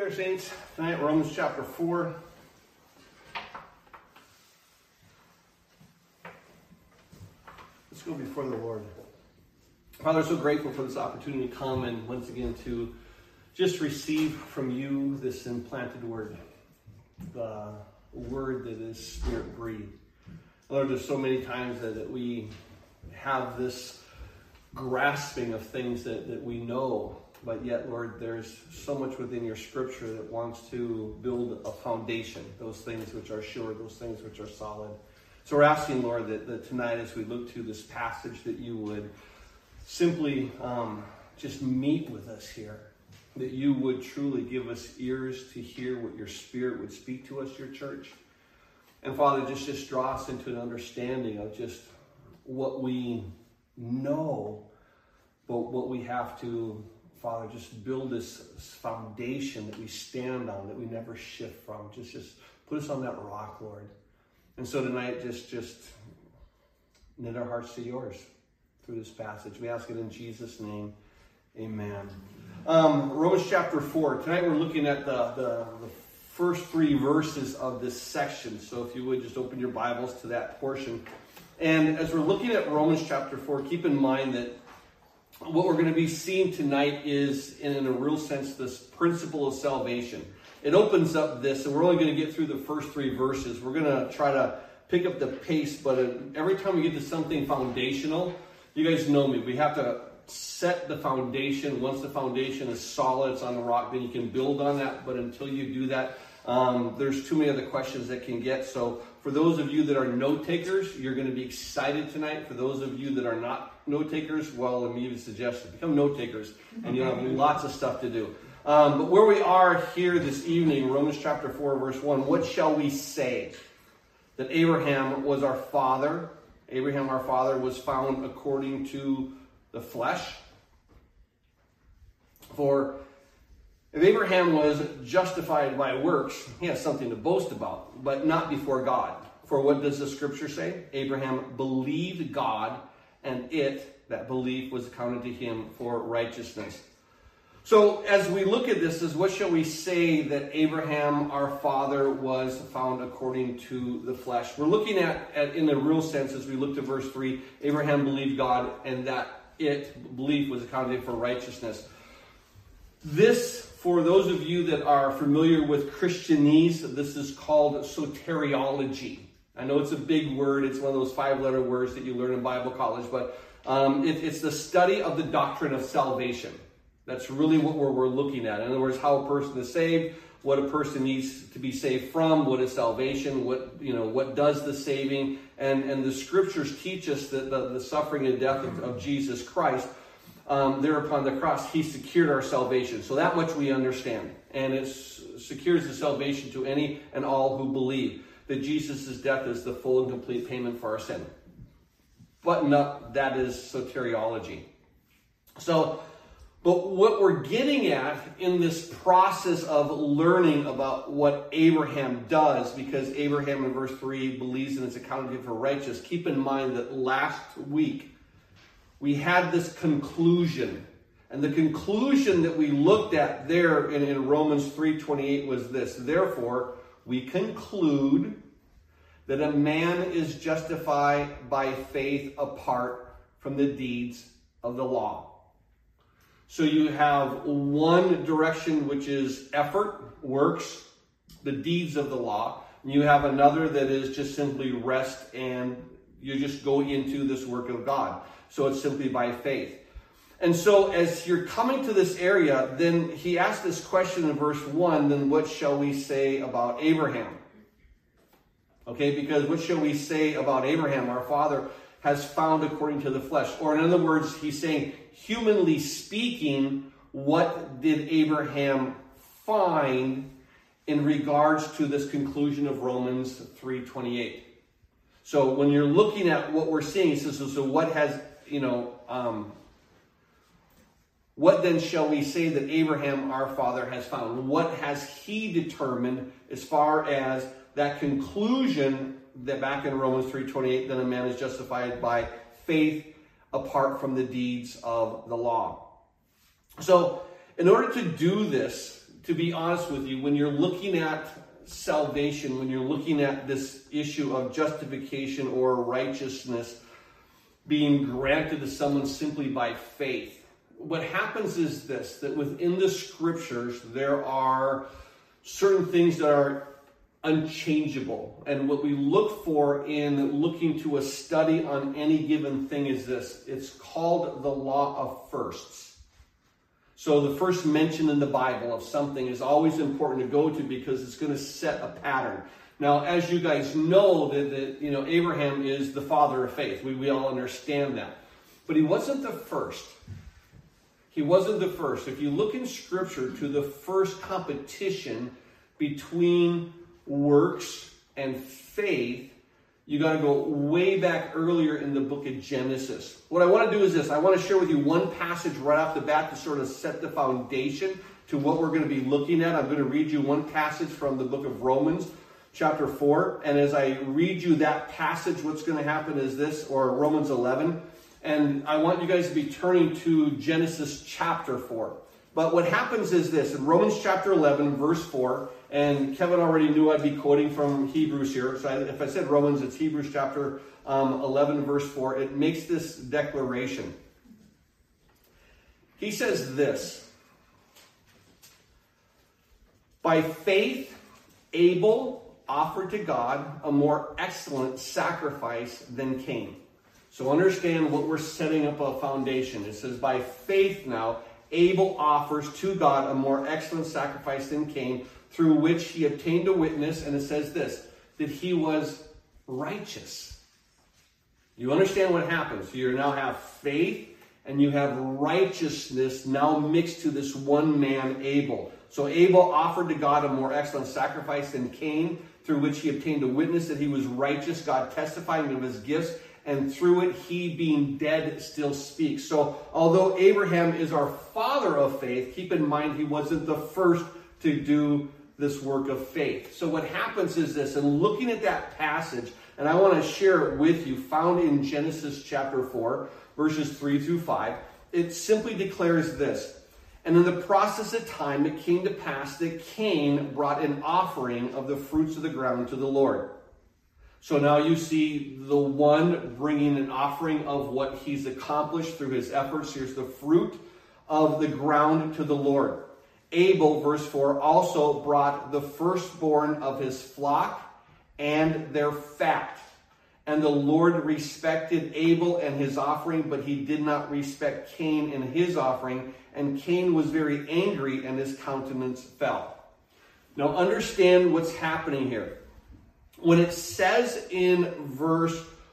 there, saints. Tonight, Romans chapter 4. Let's go before the Lord. Father, so grateful for this opportunity to come and once again to just receive from you this implanted word, the word that is Spirit-breathed. Lord, there's so many times that we have this grasping of things that we know, but yet, Lord, there's so much within your scripture that wants to build a foundation, those things which are sure, those things which are solid. So we're asking, Lord, that tonight as we look to this passage that you would simply just meet with us here, that you would truly give us ears to hear what your Spirit would speak to us, your church. And Father, just draw us into an understanding of just what we know, but what we have to, Father, just build this foundation that we stand on, that we never shift from. Just put us on that rock, Lord. And so tonight, just knit our hearts to yours through this passage. We ask it in Jesus' name. Amen. Romans chapter 4. Tonight we're looking at the first three verses of this section. So if you would just open your Bibles to that portion. And as we're looking at Romans chapter 4, keep in mind that what we're going to be seeing tonight is, in a real sense, this principle of salvation. It opens up this, and we're only going to get through the first three verses. We're going to try to pick up the pace, but every time we get to something foundational, you guys know me. We have to set the foundation. Once the foundation is solid, it's on the rock, then you can build on that. But until you do that, there's too many other questions that can get. So for those of you that are note takers, you're going to be excited tonight. For those of you that are not note takers, well, let me even suggest become note takers, and you'll have lots of stuff to do. But where we are here this evening, Romans chapter 4, verse 1, what shall we say? That Abraham was our father. Abraham, our father, was found according to the flesh. For if Abraham was justified by works, he has something to boast about, but not before God. For what does the scripture say? Abraham believed God, and that belief, was accounted to him for righteousness. So as we look at this, what shall we say that Abraham, our father, was found according to the flesh? We're looking at in the real sense, as we look to verse 3, Abraham believed God, and that belief was accounted for righteousness. This, for those of you that are familiar with Christianese, this is called soteriology. I know it's a big word. It's one of those 5-letter words that you learn in Bible college, but it's the study of the doctrine of salvation. That's really what we're looking at. In other words, how a person is saved, what a person needs to be saved from, what is salvation, what does the saving, and the scriptures teach us that the suffering and death of Jesus Christ, there upon the cross, he secured our salvation. So that much we understand. And it secures the salvation to any and all who believe that Jesus' death is the full and complete payment for our sin. Button up, that is soteriology. But what we're getting at in this process of learning about what Abraham does, because Abraham in verse 3 believes and is accounted for righteous, keep in mind that last week we had this conclusion. And the conclusion that we looked at there in Romans 3:28 was this: therefore, we conclude that a man is justified by faith apart from the deeds of the law. So you have one direction, which is effort, works, the deeds of the law. And you have another that is just simply rest, and you just go into this work of God. So it's simply by faith. And so as you're coming to this area, then he asked this question in verse 1, then what shall we say about Abraham? Okay, because what shall we say about Abraham, our father, has found according to the flesh? Or in other words, he's saying, humanly speaking, what did Abraham find in regards to this conclusion of Romans 3:28? So when you're looking at what we're seeing, he says, so what has, what then shall we say that Abraham, our father, has found? What has he determined as far as that conclusion that back in Romans 3:28, then a man is justified by faith apart from the deeds of the law. So in order to do this, to be honest with you, when you're looking at salvation, when you're looking at this issue of justification or righteousness being granted to someone simply by faith, what happens is this, that within the scriptures, there are certain things that are unchangeable. And what we look for in looking to a study on any given thing is this. It's called the law of firsts. So the first mention in the Bible of something is always important to go to because it's going to set a pattern. Now, as you guys know, that Abraham is the father of faith. We all understand that. But he wasn't the first. He wasn't the first. If you look in Scripture to the first competition between works and faith, you got to go way back earlier in the book of Genesis. What I want to do is this. I want to share with you one passage right off the bat to sort of set the foundation to what we're going to be looking at. I'm going to read you one passage from the book of Romans, chapter 4. And as I read you that passage, what's going to happen is this, or Romans 11. And I want you guys to be turning to Genesis chapter 4. But what happens is this, in Romans chapter 11, verse 4, and Kevin already knew I'd be quoting from Hebrews here. So if I said Romans, it's Hebrews chapter 11, verse 4. It makes this declaration. He says this, by faith, Abel offered to God a more excellent sacrifice than Cain. So understand what we're setting up a foundation. It says, by faith now, Abel offers to God a more excellent sacrifice than Cain, through which he obtained a witness, and it says this, that he was righteous. You understand what happens? So you now have faith, and you have righteousness now mixed to this one man, Abel. So Abel offered to God a more excellent sacrifice than Cain, through which he obtained a witness that he was righteous, God testifying of his gifts, and through it, he being dead still speaks. So although Abraham is our father of faith, keep in mind he wasn't the first to do this work of faith. So what happens is this, and looking at that passage, and I want to share it with you, found in Genesis chapter 4, verses 3 through 5, it simply declares this, and in the process of time it came to pass that Cain brought an offering of the fruits of the ground to the Lord. So now you see the one bringing an offering of what he's accomplished through his efforts. Here's the fruit of the ground to the Lord. Abel, verse 4, also brought the firstborn of his flock and their fat. And the Lord respected Abel and his offering, but he did not respect Cain and his offering. And Cain was very angry, and his countenance fell. Now understand what's happening here. When it says in verse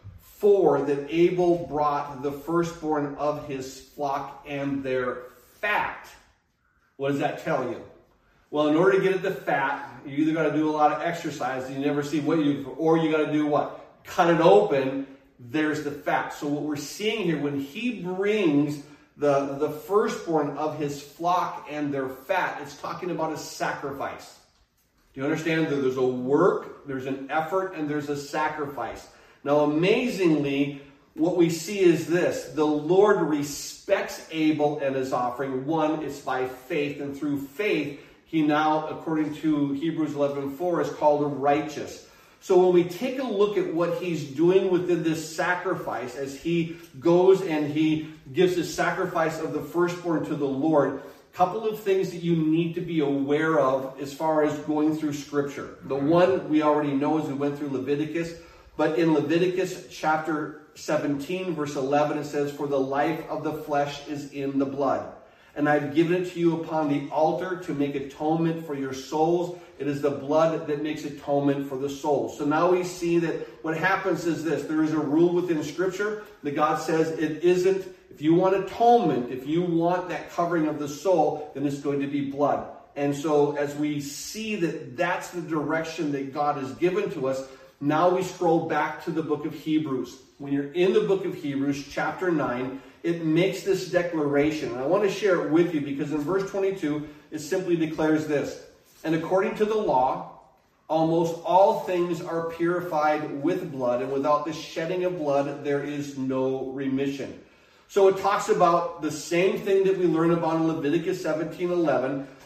4 that Abel brought the firstborn of his flock and their fat, what does that tell you? Well, in order to get at the fat, you either got to do a lot of exercise, and you never see what or you got to do what? Cut it open, there's the fat. So what we're seeing here, when he brings the firstborn of his flock and their fat, it's talking about a sacrifice. Do you understand that there's a work, there's an effort, and there's a sacrifice? Now, amazingly, what we see is this. The Lord respects Abel and his offering. One, it's by faith, and through faith, he now, according to Hebrews 11:4, is called righteous. So when we take a look at what he's doing within this sacrifice, as he goes and he gives his sacrifice of the firstborn to the Lord, couple of things that you need to be aware of as far as going through Scripture. The one we already know as we went through Leviticus, but in Leviticus chapter 17, verse 11, it says, for the life of the flesh is in the blood. And I've given it to you upon the altar to make atonement for your souls. It is the blood that makes atonement for the soul. So now we see that what happens is this. There is a rule within Scripture that God says it isn't. If you want atonement, if you want that covering of the soul, then it's going to be blood. And so as we see that that's the direction that God has given to us, now we scroll back to the book of Hebrews. When you're in the book of Hebrews, chapter 9, it makes this declaration. And I want to share it with you because in verse 22, it simply declares this. And according to the law, almost all things are purified with blood, and without the shedding of blood, there is no remission. So it talks about the same thing that we learn about in Leviticus 17:11,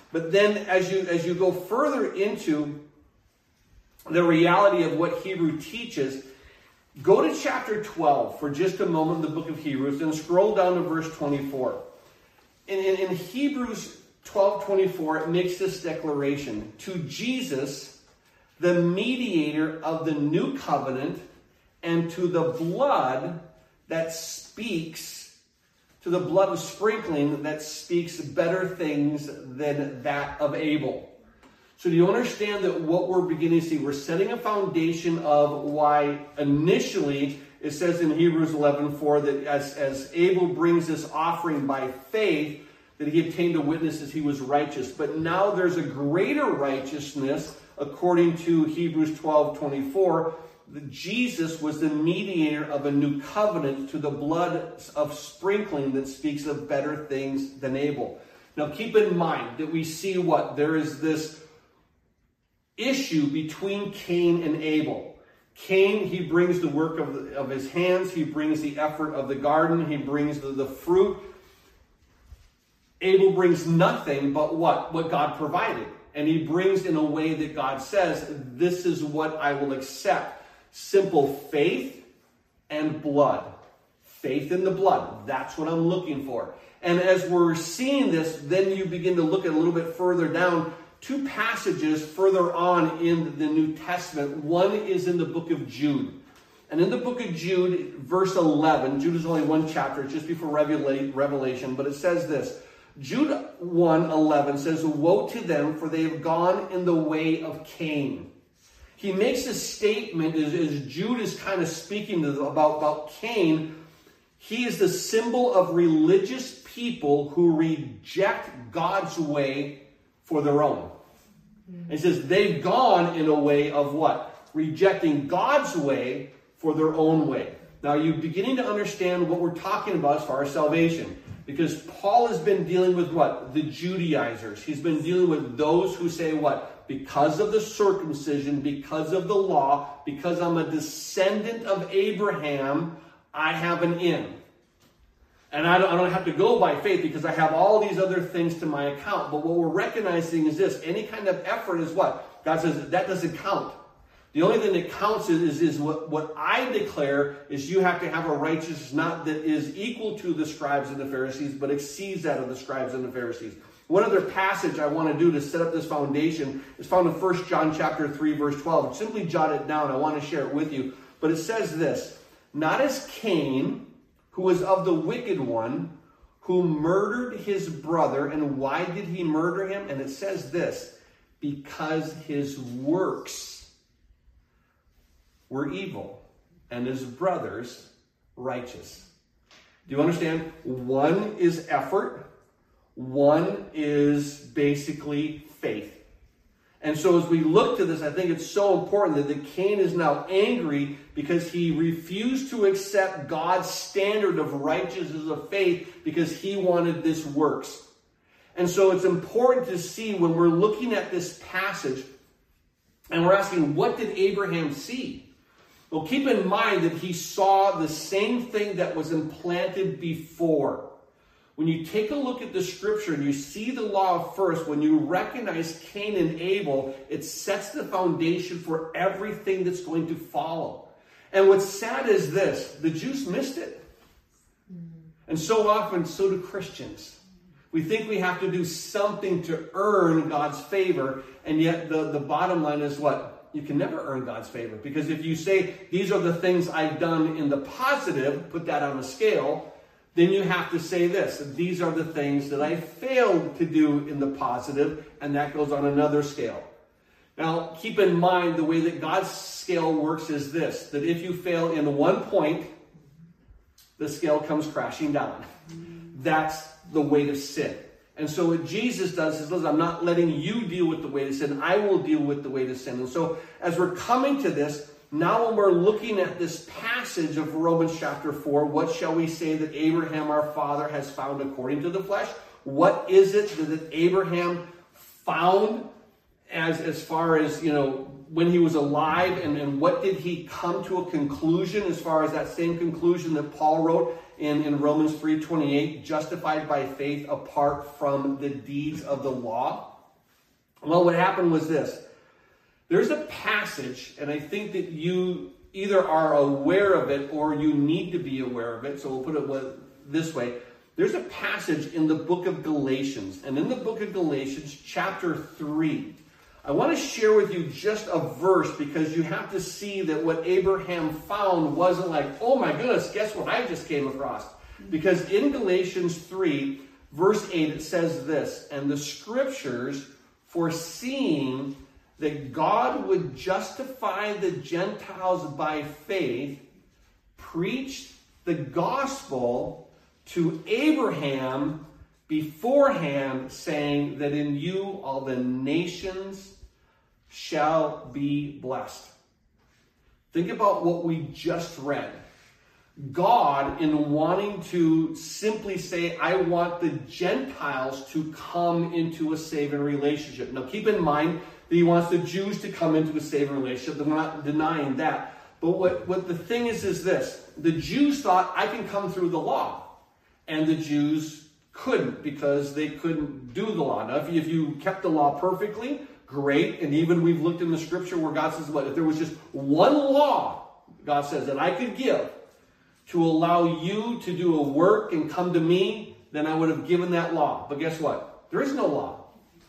But then as you go further into the reality of what Hebrew teaches, go to chapter 12 for just a moment in the book of Hebrews and scroll down to verse 24. In Hebrews 12:24, it makes this declaration: to Jesus, the mediator of the new covenant, and to the blood that speaks, to the blood of sprinkling that speaks better things than that of Abel. So do you understand that what we're beginning to see, we're setting a foundation of why initially it says in Hebrews 11:4 that as Abel brings this offering by faith, that he obtained a witness as he was righteous. But now there's a greater righteousness, according to Hebrews 12:24, that Jesus was the mediator of a new covenant to the blood of sprinkling that speaks of better things than Abel. Now keep in mind that we see what? There is this issue between Cain and Abel. Cain, he brings the work of his hands. He brings the effort of the garden. He brings the fruit. Abel brings nothing but what? What God provided. And he brings in a way that God says, this is what I will accept. Simple faith and blood. Faith in the blood. That's what I'm looking for. And as we're seeing this, then you begin to look at a little bit further down, two passages further on in the New Testament. One is in the book of Jude. And in the book of Jude, verse 11, Jude is only one chapter, it's just before Revelation, but it says this. Jude 1:11 says, woe to them, for they have gone in the way of Cain. He makes a statement as Jude is kind of speaking about Cain. He is the symbol of religious people who reject God's way for their own. And he says they've gone in a way of what? Rejecting God's way for their own way. Now you're beginning to understand what we're talking about as far as salvation. Because Paul has been dealing with what? The Judaizers. He's been dealing with those who say what? Because of the circumcision, because of the law, because I'm a descendant of Abraham, I have an in. And I don't have to go by faith because I have all these other things to my account. But what we're recognizing is this. Any kind of effort is what? God says that doesn't count. The only thing that counts is what I declare is you have to have a righteousness not that is equal to the scribes and the Pharisees, but exceeds that of the scribes and the Pharisees. One other passage I want to do to set up this foundation is found in 1 John chapter 3, verse 12. Simply jot it down. I want to share it with you. But it says this, not as Cain, who was of the wicked one, who murdered his brother. And why did he murder him? And it says this, because his works were evil and his brothers righteous. Do you understand? One is effort. One is basically faith. And so as we look to this, I think it's so important that Cain is now angry because he refused to accept God's standard of righteousness of faith because he wanted this works. And so it's important to see when we're looking at this passage and we're asking, what did Abraham see? Well, keep in mind that he saw the same thing that was implanted before. When you take a look at the scripture and you see the law first, when you recognize Cain and Abel, it sets the foundation for everything that's going to follow. And what's sad is this, the Jews missed it. And so often, so do Christians. We think we have to do something to earn God's favor, and yet the bottom line is what? You can never earn God's favor. Because if you say, these are the things I've done in the positive, put that on a scale, then you have to say this, these are the things that I failed to do in the positive, and that goes on another scale. Now, keep in mind the way that God's scale works is this, that if you fail in one point, the scale comes crashing down. That's the weight of sin. And so what Jesus does is, listen, I'm not letting you deal with the weight of sin. I will deal with the weight of sin. And so as we're coming to this, now when we're looking at this passage of Romans chapter 4, what shall we say that Abraham our father has found according to the flesh? What is it that Abraham found as far as, when he was alive, and what did he come to a conclusion as far as that same conclusion that Paul wrote in Romans 3:28, justified by faith apart from the deeds of the law? Well, what happened was this. There's a passage, and I think that you either are aware of it or you need to be aware of it. So we'll put it this way. There's a passage in the book of Galatians. And in the book of Galatians, chapter 3, I want to share with you just a verse because you have to see that what Abraham found wasn't like, oh my goodness, guess what I just came across? Because in Galatians 3, verse 8, it says this, and the scriptures, foreseeing that God would justify the Gentiles by faith, preached the gospel to Abraham beforehand, saying that in you all the nations shall be blessed. Think about what we just read. God, in wanting to simply say, I want the Gentiles to come into a saving relationship. Now keep in mind that he wants the Jews to come into a saving relationship. I'm not denying that. But what the thing is this. The Jews thought, I can come through the law. And the Jews couldn't because they couldn't do the law. Now, if you kept the law perfectly, great. And even we've looked in the scripture where God says, what? If there was just one law, God says, that I could give to allow you to do a work and come to me, then I would have given that law. But guess what? There is no law.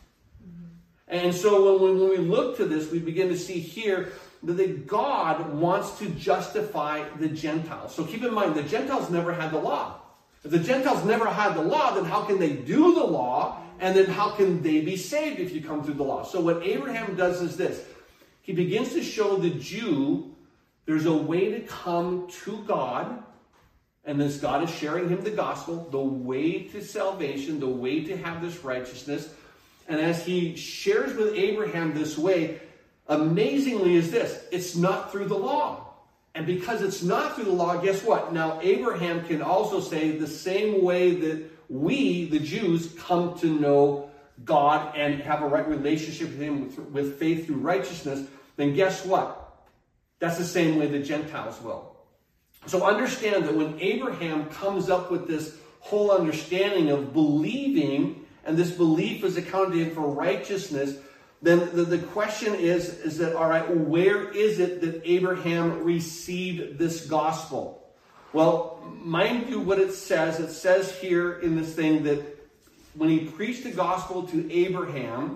And so when we look to this, we begin to see here that God wants to justify the Gentiles. So keep in mind, the Gentiles never had the law. If the Gentiles never had the law, then how can they do the law? And then how can they be saved if you come through the law? So what Abraham does is this. He begins to show the Jew there's a way to come to God. And this God is sharing him the gospel, the way to salvation, the way to have this righteousness. And as he shares with Abraham this way, amazingly is this, it's not through the law. And because it's not through the law, guess what? Now Abraham can also say the same way that we, the Jews, come to know God and have a right relationship with him with faith through righteousness, then guess what? That's the same way the Gentiles will. So understand that when Abraham comes up with this whole understanding of believing, and this belief is accounted to him for righteousness, then the question is that, all right, where is it that Abraham received this gospel? Well, mind you what it says here in this thing that when he preached the gospel to Abraham,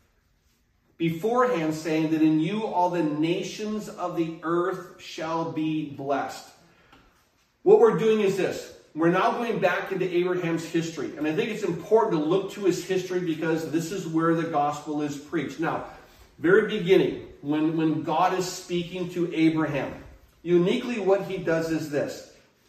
beforehand saying that in you all the nations of the earth shall be blessed. What we're doing is this. We're now going back into Abraham's history. And I think it's important to look to his history because this is where the gospel is preached. Now, very beginning, when God is speaking to Abraham, uniquely what he does is this.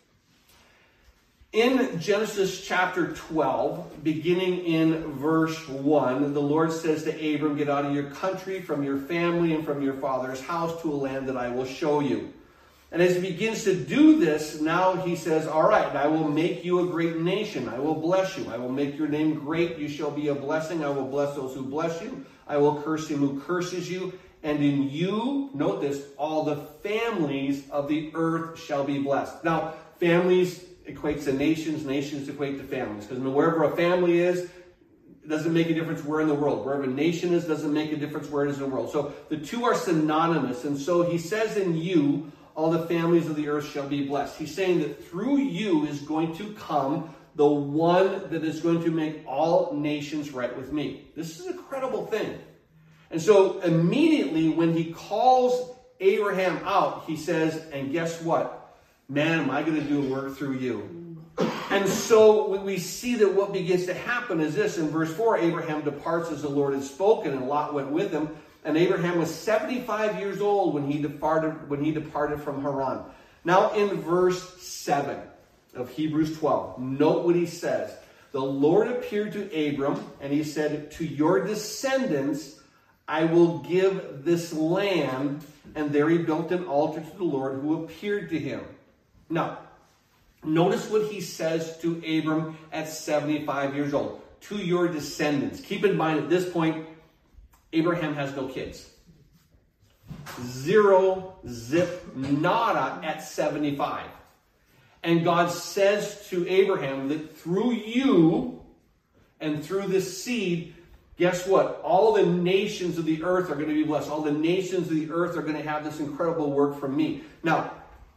In Genesis chapter 12, beginning in verse 1, the Lord says to Abram, get out of your country, from your family, and from your father's house to a land that I will show you. And as he begins to do this, now he says, all right, I will make you a great nation. I will bless you. I will make your name great. You shall be a blessing. I will bless those who bless you. I will curse him who curses you. And in you, note this, all the families of the earth shall be blessed. Now, families equates to nations. Nations equate to families. Because wherever a family is, it doesn't make a difference where in the world. Wherever a nation is, doesn't make a difference where it is in the world. So the two are synonymous. And so he says in you, all the families of the earth shall be blessed. He's saying that through you is going to come the one that is going to make all nations right with me. This is an incredible thing. And so immediately when he calls Abraham out, he says, and guess what? Man, am I going to do a work through you. And so when we see that what begins to happen is this. In verse 4, Abraham departs as the Lord had spoken, and Lot went with him. And Abraham was 75 years old when he departed from Haran. Now in verse 7 of Hebrews 12, note what he says. The Lord appeared to Abram, and he said, to your descendants I will give this land. And there he built an altar to the Lord who appeared to him. Now, notice what he says to Abram at 75 years old. To your descendants. Keep in mind at this point, Abraham has no kids. Zero, zip, nada at 75. And God says to Abraham that through you and through this seed, guess what? All the nations of the earth are going to be blessed. All the nations of the earth are going to have this incredible work from me. Now,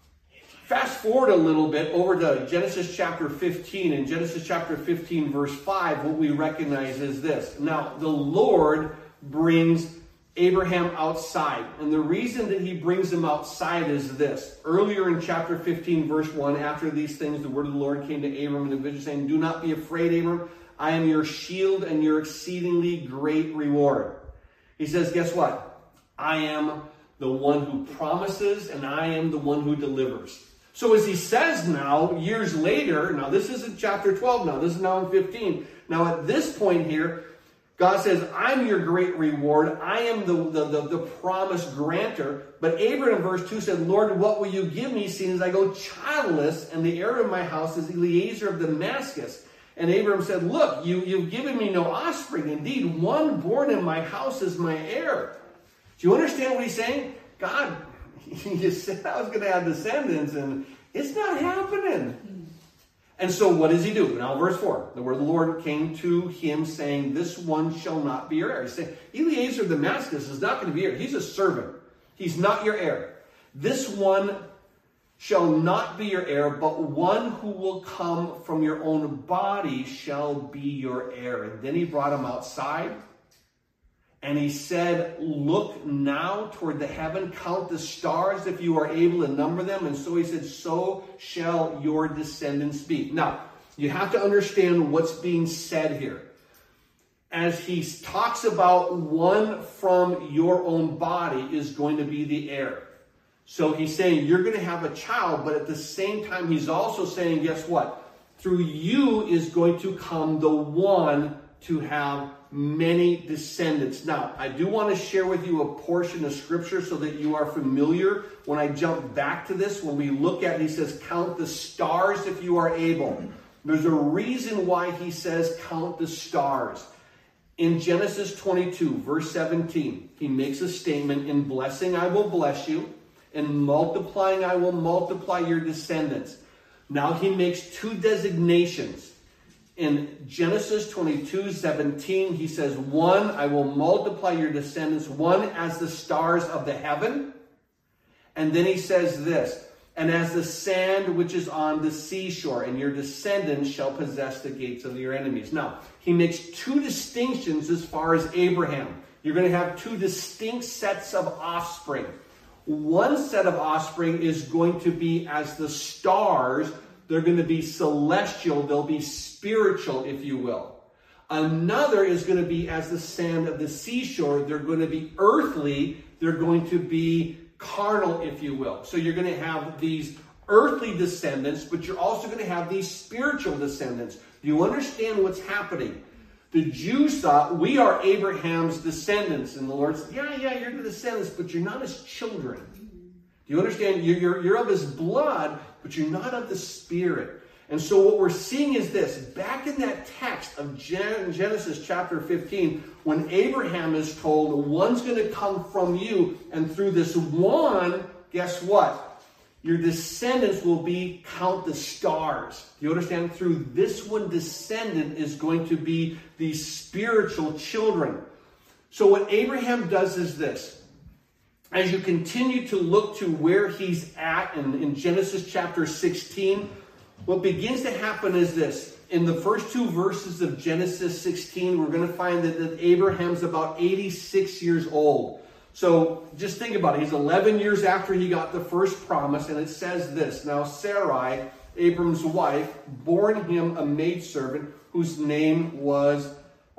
fast forward a little bit over to Genesis chapter 15. In Genesis chapter 15, verse 5, what we recognize is this. Now, the Lord brings Abraham outside. And the reason that he brings him outside is this. Earlier in chapter 15, verse 1, after these things, the word of the Lord came to Abram in a vision, saying, do not be afraid, Abram. I am your shield and your exceedingly great reward. He says, guess what? I am the one who promises, and I am the one who delivers. So as he says now, years later, now this isn't chapter 12 now, this is now in 15. Now at this point here, God says, I'm your great reward. I am the promise grantor. But Abram in verse 2 said, Lord, what will you give me, seeing as I go childless, and the heir of my house is Eliezer of Damascus? And Abram said, look, you've given me no offspring. Indeed, one born in my house is my heir. Do you understand what he's saying? God, you said I was going to have descendants, and it's not happening. And so what does he do? Now, verse 4, the word of the Lord came to him, saying, this one shall not be your heir. He's saying, Eliezer of Damascus is not going to be your heir. He's a servant. He's not your heir. This one shall not be your heir, but one who will come from your own body shall be your heir. And then he brought him outside, and he said, look now toward the heaven, count the stars if you are able to number them. And so he said, so shall your descendants be. Now, you have to understand what's being said here. As he talks about one from your own body is going to be the heir. So he's saying you're going to have a child, but at the same time, he's also saying, guess what? Through you is going to come the one to have many descendants. Now, I do want to share with you a portion of scripture so that you are familiar. When I jump back to this, when we look at it, he says, count the stars if you are able. There's a reason why he says count the stars. In Genesis 22, verse 17, he makes a statement, in blessing I will bless you, in multiplying I will multiply your descendants. Now he makes two designations. In Genesis 22:17, he says, one, I will multiply your descendants, one as the stars of the heaven. And then he says this, and as the sand which is on the seashore, and your descendants shall possess the gates of your enemies. Now, he makes two distinctions as far as Abraham. You're going to have two distinct sets of offspring. One set of offspring is going to be as the stars. They're going to be celestial. They'll be spiritual, if you will. Another is going to be as the sand of the seashore. They're going to be earthly. They're going to be carnal, if you will. So you're going to have these earthly descendants, but you're also going to have these spiritual descendants. Do you understand what's happening? The Jews thought, we are Abraham's descendants. And the Lord said, yeah, you're the descendants, but you're not his children. Do you understand? You're of his blood, but you're not of the Spirit. And so what we're seeing is this. Back in that text of Genesis chapter 15, when Abraham is told, one's going to come from you, and through this one, guess what? Your descendants will be, count the stars. Do you understand? Through this one descendant is going to be these spiritual children. So what Abraham does is this. As you continue to look to where he's at in Genesis chapter 16, what begins to happen is this. In the first two verses of Genesis 16, we're going to find that Abraham's about 86 years old. So just think about it. He's 11 years after he got the first promise, and it says this. Now Sarai, Abram's wife, bore him a maidservant whose name was...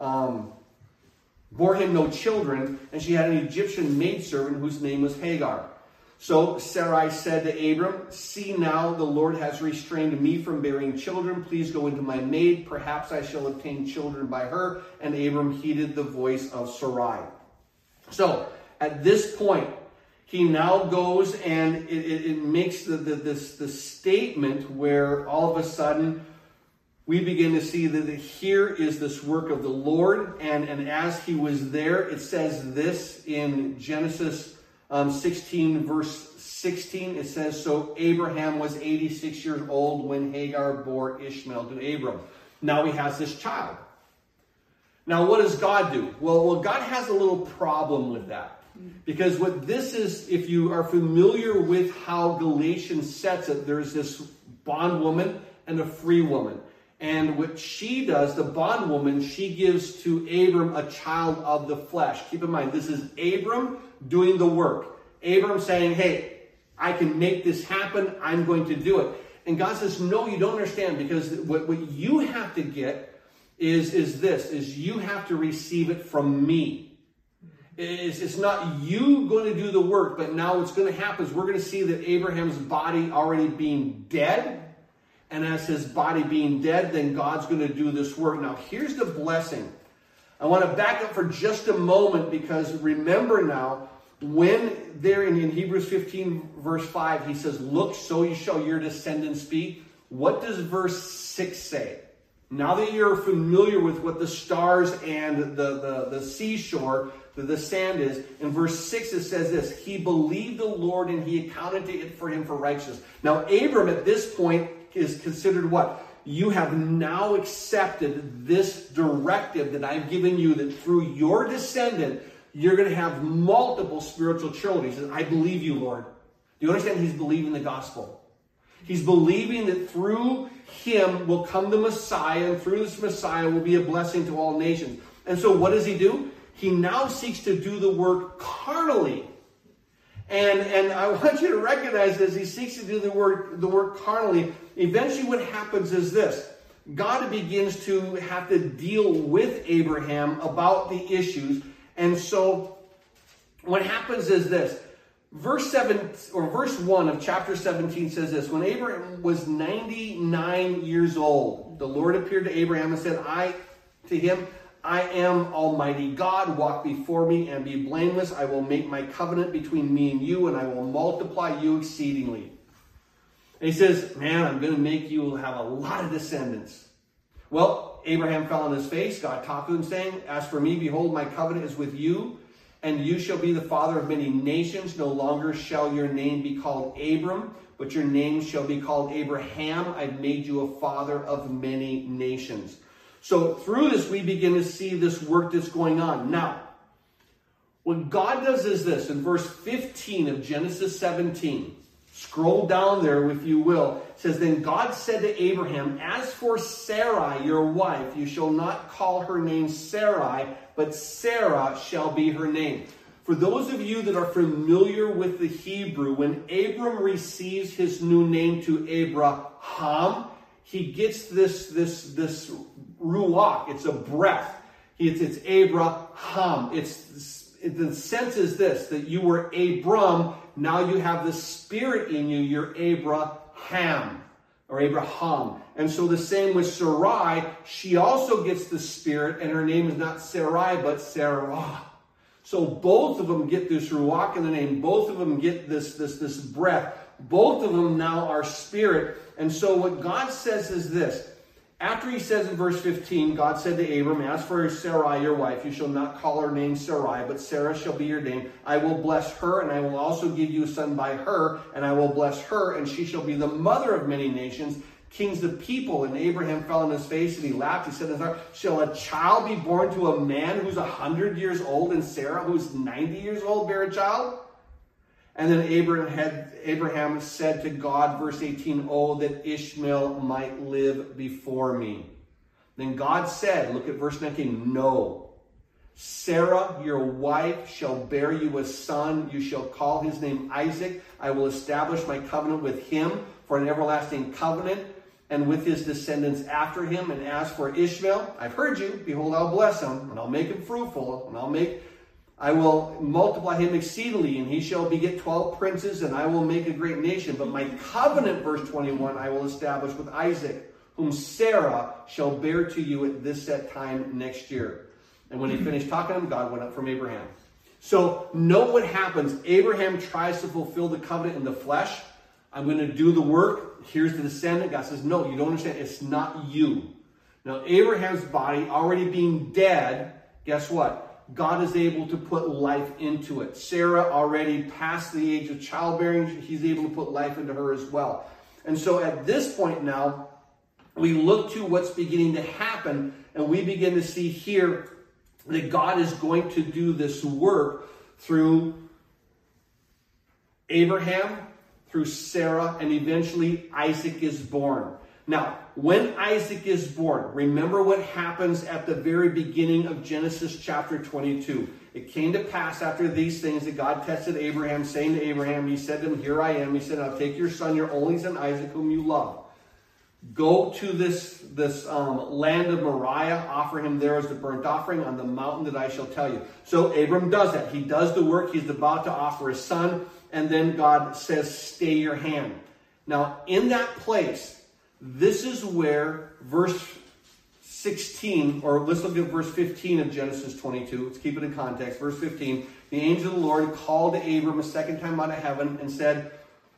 bore him no children, and she had an Egyptian maidservant whose name was Hagar. So Sarai said to Abram, see now, the Lord has restrained me from bearing children. Please go into my maid. Perhaps I shall obtain children by her. And Abram heeded the voice of Sarai. So at this point, he now goes and it makes the statement where all of a sudden we begin to see that here is this work of the Lord. And as he was there, it says this in Genesis 16, verse 16. It says, so Abraham was 86 years old when Hagar bore Ishmael to Abram. Now he has this child. Now, what does God do? Well, God has a little problem with that. Because what this is, if you are familiar with how Galatians sets it, there's this bondwoman and a free woman. And what she does, the bondwoman, she gives to Abram a child of the flesh. Keep in mind, this is Abram doing the work. Abram saying, hey, I can make this happen. I'm going to do it. And God says, no, you don't understand, because what you have to get is you have to receive it from me. It's not you going to do the work, but now what's going to happen is we're going to see that Abraham's body already being dead. And as his body being dead, then God's going to do this work. Now, here's the blessing. I want to back up for just a moment, because remember now, when there in Hebrews 15, verse 5, he says, look, so you shall your descendants be. What does verse 6 say? Now that you're familiar with what the stars and the seashore, the sand is, in verse 6 it says this: he believed the Lord and he accounted it for him for righteousness. Now, Abram at this point is considered what? You have now accepted this directive that I've given you, that through your descendant, you're going to have multiple spiritual children. He says, I believe you, Lord. Do you understand? He's believing the gospel. He's believing that through him will come the Messiah, and through this Messiah will be a blessing to all nations. And so what does he do? He now seeks to do the work carnally. And I want you to recognize this. He seeks to do the work carnally. Eventually what happens is this. God begins to have to deal with Abraham about the issues. And so what happens is this. Verse 1 of chapter 17 says this: when Abraham was 99 years old, the Lord appeared to Abraham and said, I am Almighty God. Walk before me and be blameless. I will make my covenant between me and you, and I will multiply you exceedingly. And he says, man, I'm going to make you have a lot of descendants. Well, Abraham fell on his face. God talked to him, saying, as for me, behold, my covenant is with you, and you shall be the father of many nations. No longer shall your name be called Abram, but your name shall be called Abraham. I've made you a father of many nations. So through this, we begin to see this work that's going on. Now, what God does is this. In verse 15 of Genesis 17, scroll down there if you will. It says, then God said to Abraham, as for Sarai, your wife, you shall not call her name Sarai, but Sarah shall be her name. For those of you that are familiar with the Hebrew, when Abram receives his new name to Abraham, he gets this ruach. It's a breath. It's Abraham. The sense is this, that you were Abram. Now you have the Spirit in you. You're Abraham or Abraham. And so the same with Sarai. She also gets the Spirit, and her name is not Sarai, but Sarah. So both of them get this ruach in the name. Both of them get this breath. Both of them now are spirit. And so what God says is this. After he says in verse 15, God said to Abram, as for Sarai, your wife, you shall not call her name Sarai, but Sarah shall be your name. I will bless her, and I will also give you a son by her, and I will bless her, and she shall be the mother of many nations, kings of people. And Abraham fell on his face, and he laughed. He said, shall a child be born to a man who's 100 years old, and Sarah, who's 90 years old, bear a child? And then Abraham said to God, verse 18, oh, that Ishmael might live before me. Then God said, look at verse 19, no. Sarah, your wife, shall bear you a son. You shall call his name Isaac. I will establish my covenant with him for an everlasting covenant, and with his descendants after him. And as for Ishmael, I've heard you. Behold, I'll bless him, and I'll make him fruitful, and I will multiply him exceedingly, and he shall beget 12 princes, and I will make a great nation. But my covenant, verse 21, I will establish with Isaac, whom Sarah shall bear to you at this set time next year. And when he finished talking to him, God went up from Abraham. So note what happens. Abraham tries to fulfill the covenant in the flesh. I'm going to do the work. Here's the descendant. God says, no, you don't understand. It's not you. Now, Abraham's body already being dead, guess what? God is able to put life into it. Sarah already past the age of childbearing. He's able to put life into her as well. And so at this point now, we look to what's beginning to happen, and we begin to see here that God is going to do this work through Abraham, through Sarah, and eventually Isaac is born. Now, when Isaac is born, remember what happens at the very beginning of Genesis chapter 22. It came to pass after these things that God tested Abraham, saying to Abraham, he said to him, here I am. He said, I'll take your son, your only son Isaac, whom you love. Go to this land of Moriah, offer him there as the burnt offering on the mountain that I shall tell you. So Abram does that. He does the work. He's about to offer his son. And then God says, stay your hand. Now, in that place, this is where verse 16, or let's look at verse 15 of Genesis 22. Let's keep it in context. Verse 15, the angel of the Lord called to Abram a second time out of heaven and said,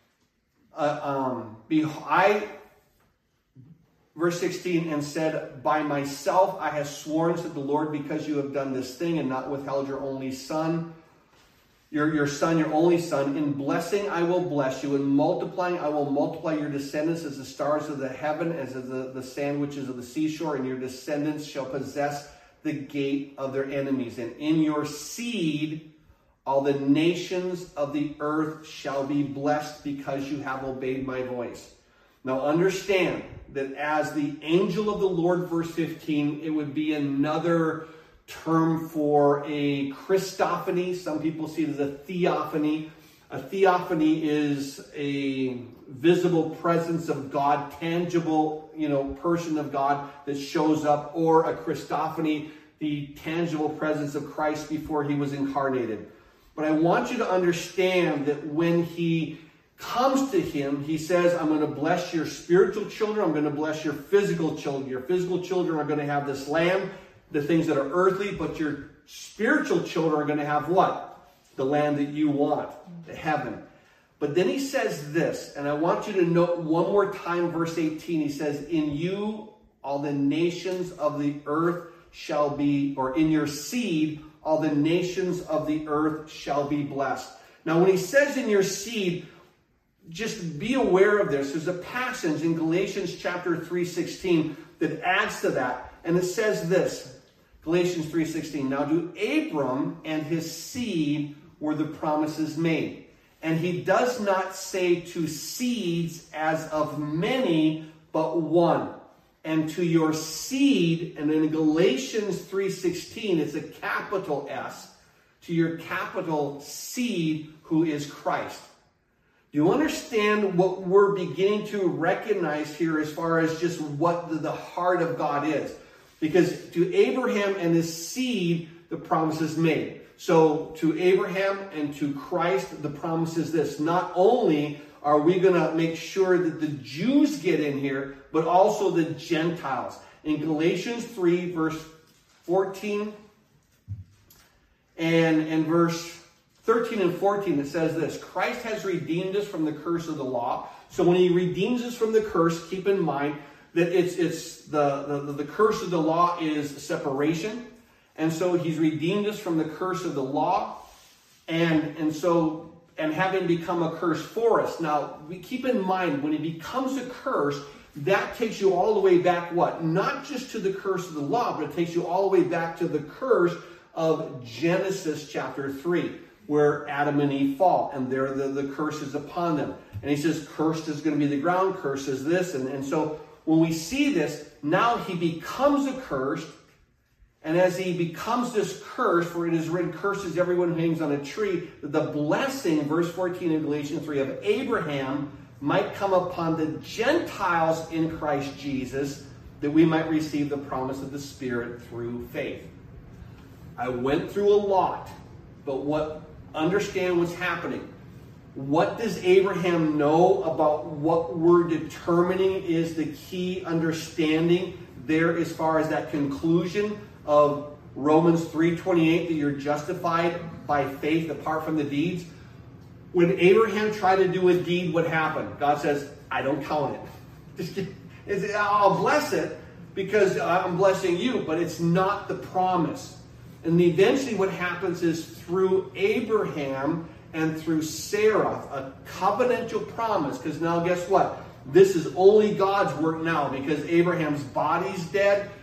verse 16, and said, by myself I have sworn, said the Lord, because you have done this thing and not withheld your only son, your son, your only son. In blessing I will bless you. In multiplying I will multiply your descendants as the stars of the heaven, as the sand which is of the seashore. And your descendants shall possess the gate of their enemies. And in your seed all the nations of the earth shall be blessed, because you have obeyed my voice. Now understand that as the angel of the Lord, verse 15, it would be another term for a Christophany. Some people see it as a theophany. A theophany is a visible presence of God, tangible, person of God that shows up, or a Christophany, the tangible presence of Christ before he was incarnated. But I want you to understand that when he comes to him, he says, I'm going to bless your spiritual children. I'm going to bless your physical children. Your physical children are going to have this land, the things that are earthly, but your spiritual children are going to have what? The land that you want, the heaven. But then he says this, and I want you to note one more time, verse 18. He says, in you all the nations of the earth shall be, or in your seed all the nations of the earth shall be blessed. Now when he says in your seed, just be aware of this. There's a passage in Galatians chapter 3:16 that adds to that. And it says this, Galatians 3:16, now to Abram and his seed were the promises made. And he does not say to seeds as of many, but one. And to your seed, and in Galatians 3:16, it's a capital S, to your capital seed, who is Christ. Do you understand what we're beginning to recognize here as far as just what the heart of God is? Because to Abraham and his seed, the promise is made. So to Abraham and to Christ, the promise is this. Not only are we going to make sure that the Jews get in here, but also the Gentiles. In Galatians 3, verse 14 and verse 13 and 14, it says this, Christ has redeemed us from the curse of the law. So when he redeems us from the curse, keep in mind that it's the curse of the law is separation. And so he's redeemed us from the curse of the law. And having become a curse for us. Now, we keep in mind, when it becomes a curse, that takes you all the way back, what? Not just to the curse of the law, but it takes you all the way back to the curse of Genesis chapter 3, where Adam and Eve fall, and there the curse is upon them. And he says, cursed is going to be the ground, cursed is this. And so when we see this, now he becomes a curse. And as he becomes this curse, for it is written, curses everyone who hangs on a tree, the blessing, verse 14 in Galatians 3, of Abraham might come upon the Gentiles in Christ Jesus, that we might receive the promise of the Spirit through faith. I went through a lot, but understand what's happening. What does Abraham know about what we're determining is the key understanding there as far as that conclusion of Romans 3:28, that you're justified by faith apart from the deeds? When Abraham tried to do a deed, what happened? God says, I don't count it. I'll bless it because I'm blessing you, but it's not the promise. And eventually what happens is through Abraham and through Sarah, a covenantal promise, because now guess what? This is only God's work now, because Abraham's body's dead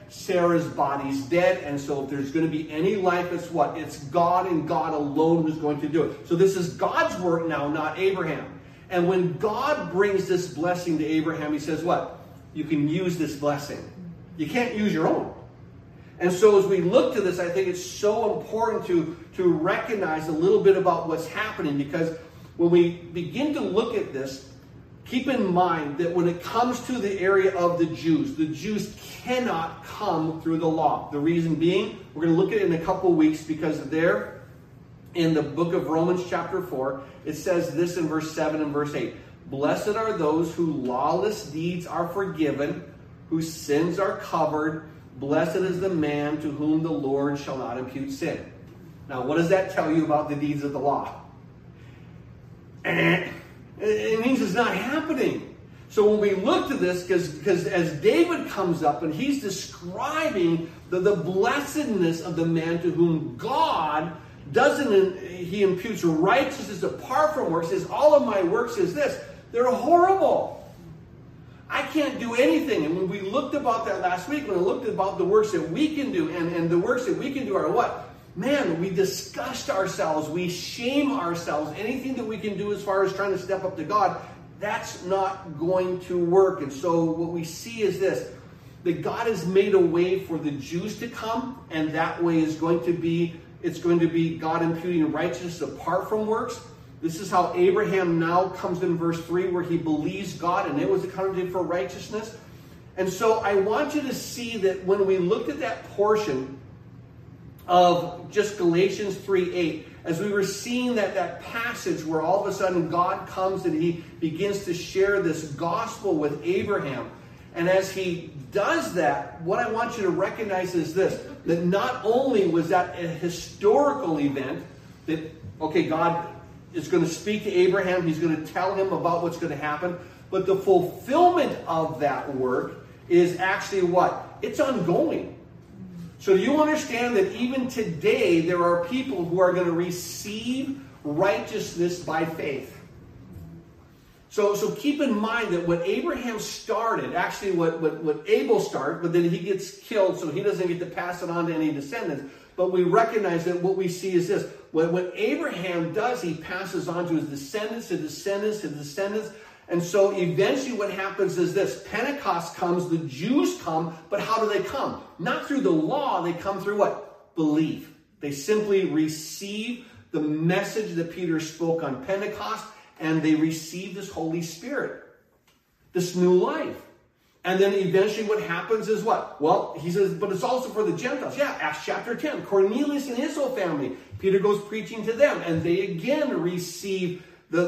Sarah's body's dead. And so if there's going to be any life, it's what? It's God and God alone who's going to do it. So this is God's work now, not Abraham. And when God brings this blessing to Abraham, he says what? You can use this blessing. You can't use your own. And so as we look to this, I think it's so important to recognize a little bit about what's happening, because when we begin to look at this, keep in mind that when it comes to the area of the Jews cannot come through the law. The reason being, we're going to look at it in a couple weeks, because there in the book of Romans chapter 4, it says this in verse 7 and verse 8. Blessed are those whose lawless deeds are forgiven, whose sins are covered. Blessed is the man to whom the Lord shall not impute sin. Now, what does that tell you about the deeds of the law? It means it's not happening. So when we look to this, because as David comes up and he's describing the blessedness of the man to whom God he imputes righteousness apart from works, says all of my works is this. They're horrible. I can't do anything. And when we looked about that last week, when we looked about the works that we can do, and the works that we can do are what? Man, we disgust ourselves. We shame ourselves. Anything that we can do as far as trying to step up to God, that's not going to work. And so what we see is this, that God has made a way for the Jews to come, and that way is going to be, it's going to be God imputing righteousness apart from works. This is how Abraham now comes in verse 3, where he believes God and it was accounted for righteousness. And so I want you to see that when we looked at that portion of just Galatians 3:8, as we were seeing that passage where all of a sudden God comes and he begins to share this gospel with Abraham. And as he does that, what I want you to recognize is this, that not only was that a historical event, that, okay, God is going to speak to Abraham. He's going to tell him about what's going to happen. But the fulfillment of that work is actually what? It's ongoing. So do you understand that even today there are people who are going to receive righteousness by faith? So keep in mind that what Abraham started, actually what Abel started, but then he gets killed, so he doesn't get to pass it on to any descendants. But we recognize that what we see is this. What Abraham does, he passes on to his descendants, his descendants, his descendants. And so eventually what happens is this. Pentecost comes, the Jews come, but how do they come? Not through the law, they come through what? Belief. They simply receive the message that Peter spoke on Pentecost, and they receive this Holy Spirit, this new life. And then eventually what happens is what? Well, he says, but it's also for the Gentiles. Yeah, Acts chapter 10. Cornelius and his whole family. Peter goes preaching to them, and they again receive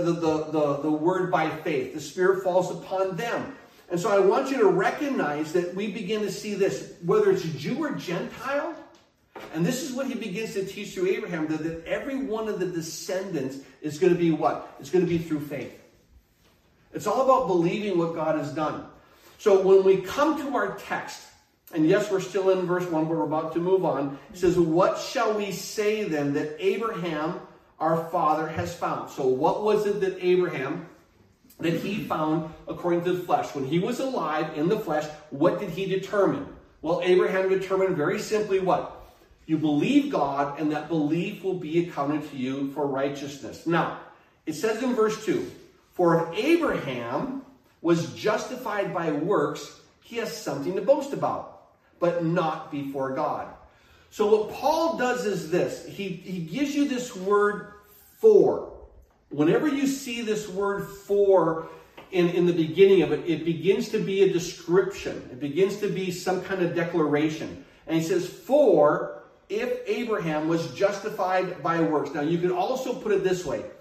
the word by faith. The Spirit falls upon them. And so I want you to recognize that we begin to see this, whether it's Jew or Gentile. And this is what he begins to teach through Abraham, that every one of the descendants is going to be what? It's going to be through faith. It's all about believing what God has done. So when we come to our text, and yes, we're still in verse 1, but we're about to move on. It says, what shall we say then that Abraham, our father, has found? So what was it that Abraham, that he found according to the flesh? When he was alive in the flesh, what did he determine? Well, Abraham determined very simply what? You believe God, and that belief will be accounted to you for righteousness. Now, it says in verse 2, for if Abraham was justified by works, he has something to boast about, but not before God. So what Paul does is this. He gives you this word for. Whenever you see this word for in the beginning of it, it begins to be a description. It begins to be some kind of declaration. And he says, for if Abraham was justified by works. Now you can also put it this way.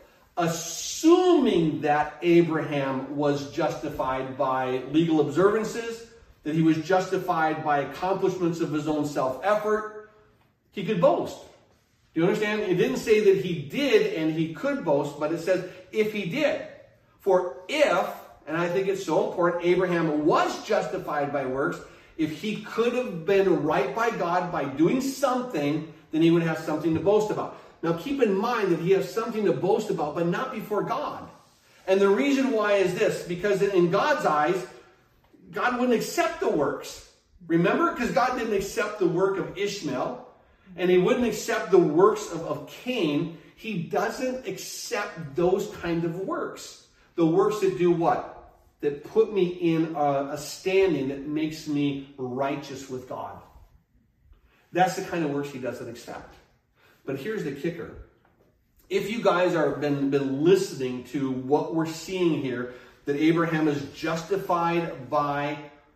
Assuming that Abraham was justified by legal observances, that he was justified by accomplishments of his own self-effort, he could boast. Do you understand? It didn't say that he did and he could boast, but it says if he did. For if, and I think it's so important, Abraham was justified by works, if he could have been right by God by doing something, then he would have something to boast about. Now keep in mind that he has something to boast about, but not before God. And the reason why is this, because in God's eyes, God wouldn't accept the works. Remember? Because God didn't accept the work of Ishmael, and he wouldn't accept the works of Cain. He doesn't accept those kind of works. The works that do what? That put me in a standing that makes me righteous with God. That's the kind of works he doesn't accept. But here's the kicker. If you guys have been listening to what we're seeing here, that Abraham is justified by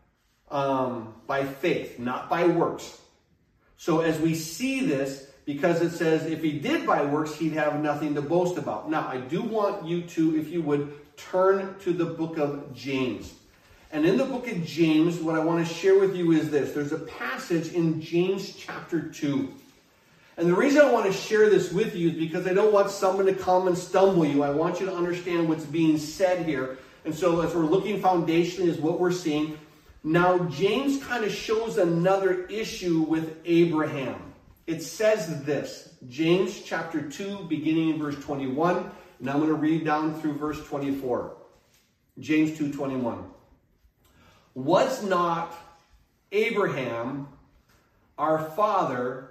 faith, not by works. So as we see this, because it says if he did by works, he'd have nothing to boast about. Now, I do want you to, if you would, turn to the book of James. And in the book of James, what I want to share with you is this. There's a passage in James chapter 2. And the reason I want to share this with you is because I don't want someone to come and stumble you. I want you to understand what's being said here. And so as we're looking foundationally is what we're seeing. Now, James kind of shows another issue with Abraham. It says this, James chapter 2, beginning in verse 21. And I'm going to read down through verse 24. James 2:21. Was not Abraham, our father,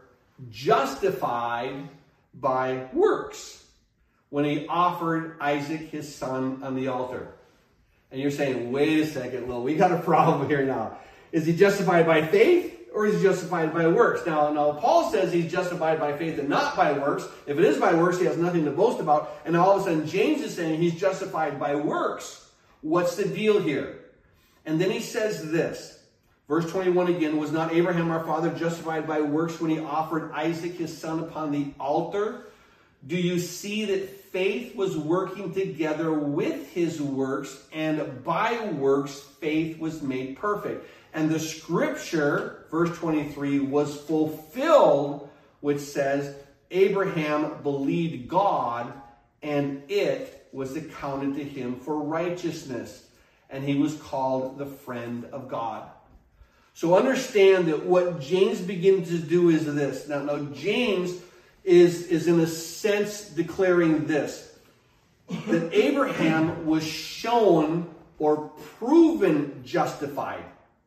justified by works when he offered Isaac his son on the altar? And you're saying, wait a second, Lil, we got a problem here now. Is he justified by faith or is he justified by works? Now Paul says he's justified by faith and not by works. If it is by works, he has nothing to boast about. And all of a sudden, James is saying he's justified by works. What's the deal here? And then he says this, verse 21 again, was not Abraham our father justified by works when he offered Isaac his son upon the altar? Do you see that faith was working together with his works, and by works faith was made perfect? And the scripture, verse 23, was fulfilled, which says, Abraham believed God, and it was accounted to him for righteousness. And he was called the friend of God. So understand that what James begins to do is this. Now James is in a sense declaring this, that Abraham was shown or proven justified.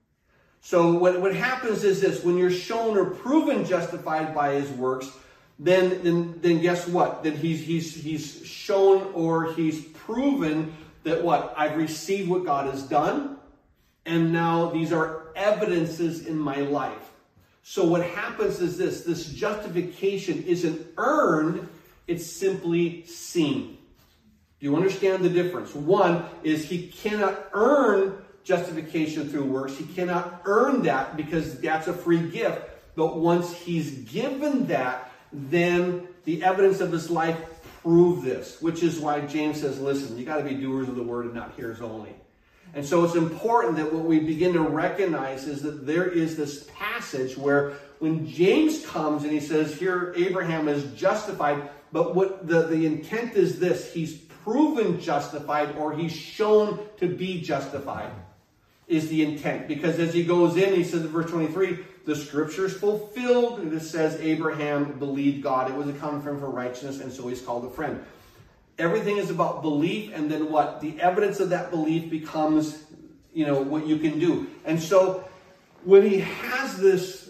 So what happens is this, when you're shown or proven justified by his works, then guess what? That he's shown or he's proven that what? I've received what God has done, and now these are evidences in my life. So what happens is this justification isn't earned, it's simply seen. Do you understand the difference? One is he cannot earn justification through works. He cannot earn that because that's a free gift. But once he's given that, then the evidence of his life prove this, which is why James says, listen, you got to be doers of the word and not hearers only. And so it's important that what we begin to recognize is that there is this passage where when James comes and he says, here Abraham is justified, but what the intent is this, he's proven justified or he's shown to be justified is the intent. Because as he goes in, he says in verse 23, the scripture is fulfilled. And it says Abraham believed God. It was accounted for him for righteousness, and so he's called a friend. Everything is about belief, and then what? The evidence of that belief becomes, what you can do. And so when he has this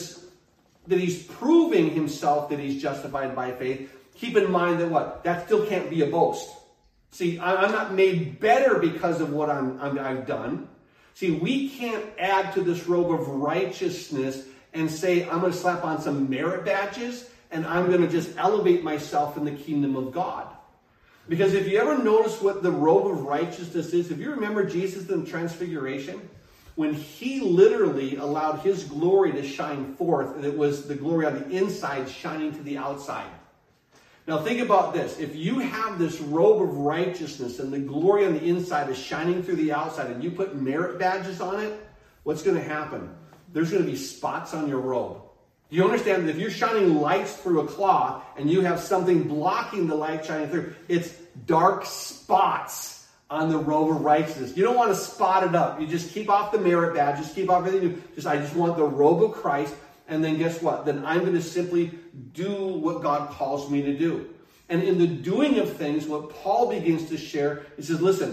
that he's proving himself that he's justified by faith, keep in mind that what? That still can't be a boast. See, I'm not made better because of what I've done. See, we can't add to this robe of righteousness and say, I'm going to slap on some merit badges and I'm going to just elevate myself in the kingdom of God. Because if you ever notice what the robe of righteousness is, if you remember Jesus in the Transfiguration, when he literally allowed his glory to shine forth, and it was the glory on the inside shining to the outside. Now think about this. If you have this robe of righteousness and the glory on the inside is shining through the outside and you put merit badges on it, what's going to happen? There's going to be spots on your robe. Do you understand that if you're shining lights through a cloth and you have something blocking the light shining through, it's dark spots on the robe of righteousness. You don't want to spot it up. You just keep off the merit badges, keep off everything. I just want the robe of Christ. And then guess what? Then I'm going to simply do what God calls me to do. And in the doing of things, what Paul begins to share, he says, listen,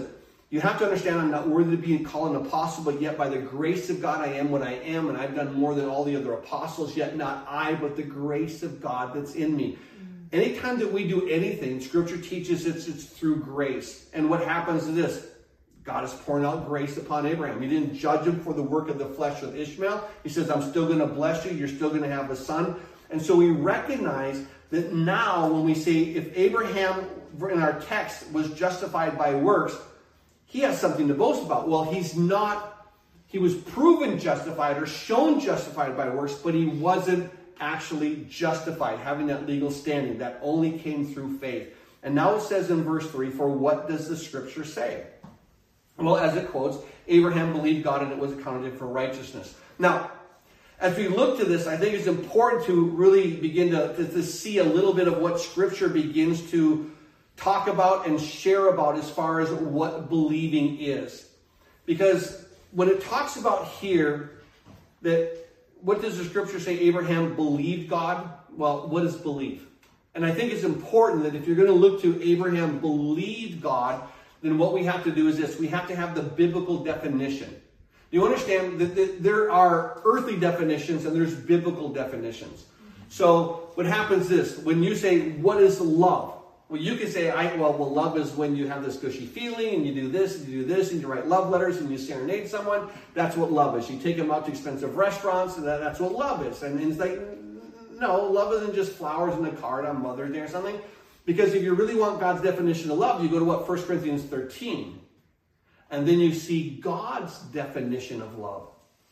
You have to understand I'm not worthy to be called an apostle, but yet by the grace of God I am what I am, and I've done more than all the other apostles, yet not I, but the grace of God that's in me. Anytime that we do anything, Scripture teaches it's through grace. And what happens is this. God is pouring out grace upon Abraham. He didn't judge him for the work of the flesh with Ishmael. He says, I'm still going to bless you. You're still going to have a son. And so we recognize that now when we say if Abraham in our text was justified by works, he has something to boast about. Well, he's not. He was proven justified or shown justified by works, but he wasn't actually justified, having that legal standing. That only came through faith. And now it says in verse 3, for what does the Scripture say? Well, as it quotes, Abraham believed God and it was accounted for righteousness. Now, as we look to this, I think it's important to really begin to see a little bit of what Scripture begins to talk about and share about as far as what believing is. Because when it talks about here that, what does the Scripture say? Abraham believed God. Well, what is belief? And I think it's important that if you're going to look to Abraham believed God, then what we have to do is this. We have to have the biblical definition. You understand that there are earthly definitions and there's biblical definitions. So what happens is, when you say, what is love? Well, you can say, well, love is when you have this gushy feeling and you do this and you do this and you write love letters and you serenade someone. That's what love is. You take them out to expensive restaurants and that's what love is. And it's like, no, love isn't just flowers and a card on Mother's Day or something. Because if you really want God's definition of love, you go to 1 Corinthians 13. And then you see God's definition of love.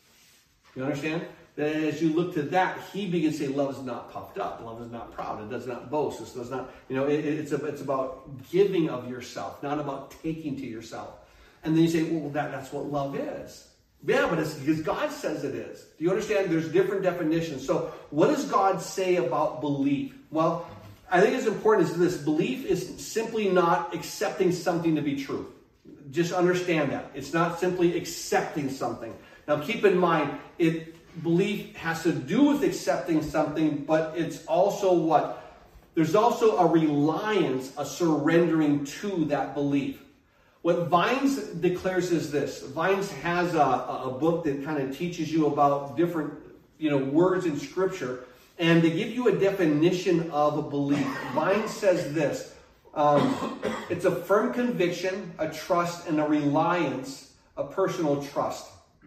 You understand? That as you look to that, he begins to say love is not puffed up. Love is not proud. It does not boast. It does not, it's about giving of yourself, not about taking to yourself. And then you say, well, that's what love is. Yeah, but it's because God says it is. Do you understand? There's different definitions. So what does God say about belief? Well, I think it's important is this. Belief is simply not accepting something to be true. Just understand that. It's not simply accepting something. Now keep in mind, belief has to do with accepting something, but it's also what? There's also a reliance, a surrendering to that belief. What Vines declares is this. Vines has a book that kind of teaches you about different words in Scripture, and they give you a definition of a belief. Vines says this. It's a firm conviction, a trust, and a reliance, a personal trust.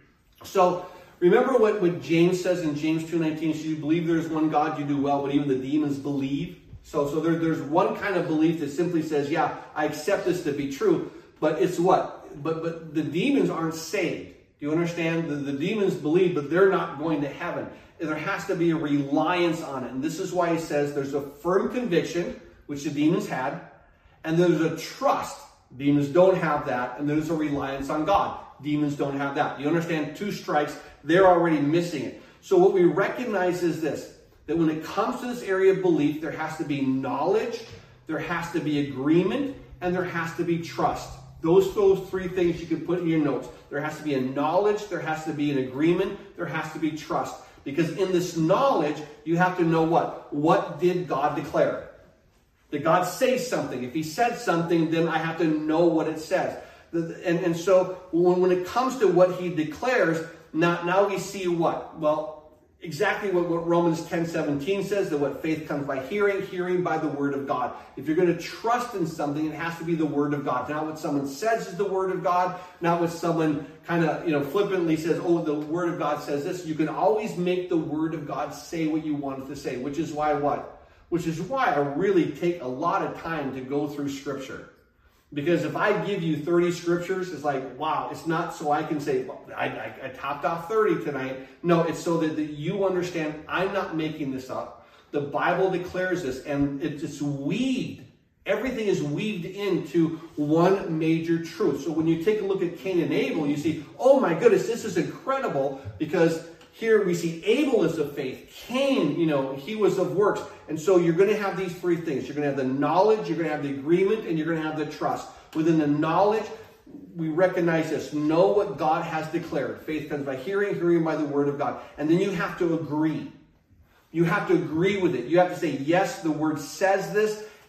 So remember what James says in James 2:19. So you believe there's one God, you do well, but even the demons believe. So there's one kind of belief that simply says, yeah, I accept this to be true. But it's what? But the demons aren't saved. Do you understand? The demons believe, but they're not going to heaven. There has to be a reliance on it. And this is why he says there's a firm conviction, which the demons had, and there's a trust. Demons don't have that. And there's a reliance on God. Demons don't have that. You understand? 2 strikes, they're already missing it. So what we recognize is this, that when it comes to this area of belief, there has to be knowledge, there has to be agreement, and there has to be trust. Those 3 things you can put in your notes. There has to be a knowledge, there has to be an agreement, there has to be trust. Because in this knowledge, you have to know what? What did God declare? Did God say something? If he said something, then I have to know what it says. And so when it comes to what he declares, now we see what? Well, exactly what Romans 10:17 says, that what faith comes by hearing, hearing by the word of God. If you're going to trust in something, it has to be the word of God. Not what someone says is the word of God, not what someone kind of, flippantly says, oh, the word of God says this. You can always make the word of God say what you want it to say, which is why what? Which is why I really take a lot of time to go through Scripture. Because if I give you 30 scriptures, it's like, wow, it's not so I can say, well, I topped off 30 tonight. No, it's so that you understand I'm not making this up. The Bible declares this, and it's weaved. Everything is weaved into one major truth. So when you take a look at Cain and Abel, you see, oh my goodness, this is incredible, because here we see Abel is of faith. Cain, he was of works. And so you're going to have these 3 things. You're going to have the knowledge, you're going to have the agreement, and you're going to have the trust. Within the knowledge, we recognize this. Know what God has declared. Faith comes by hearing, hearing by the word of God. And then you have to agree. You have to agree with it. You have to say, yes, the word says this,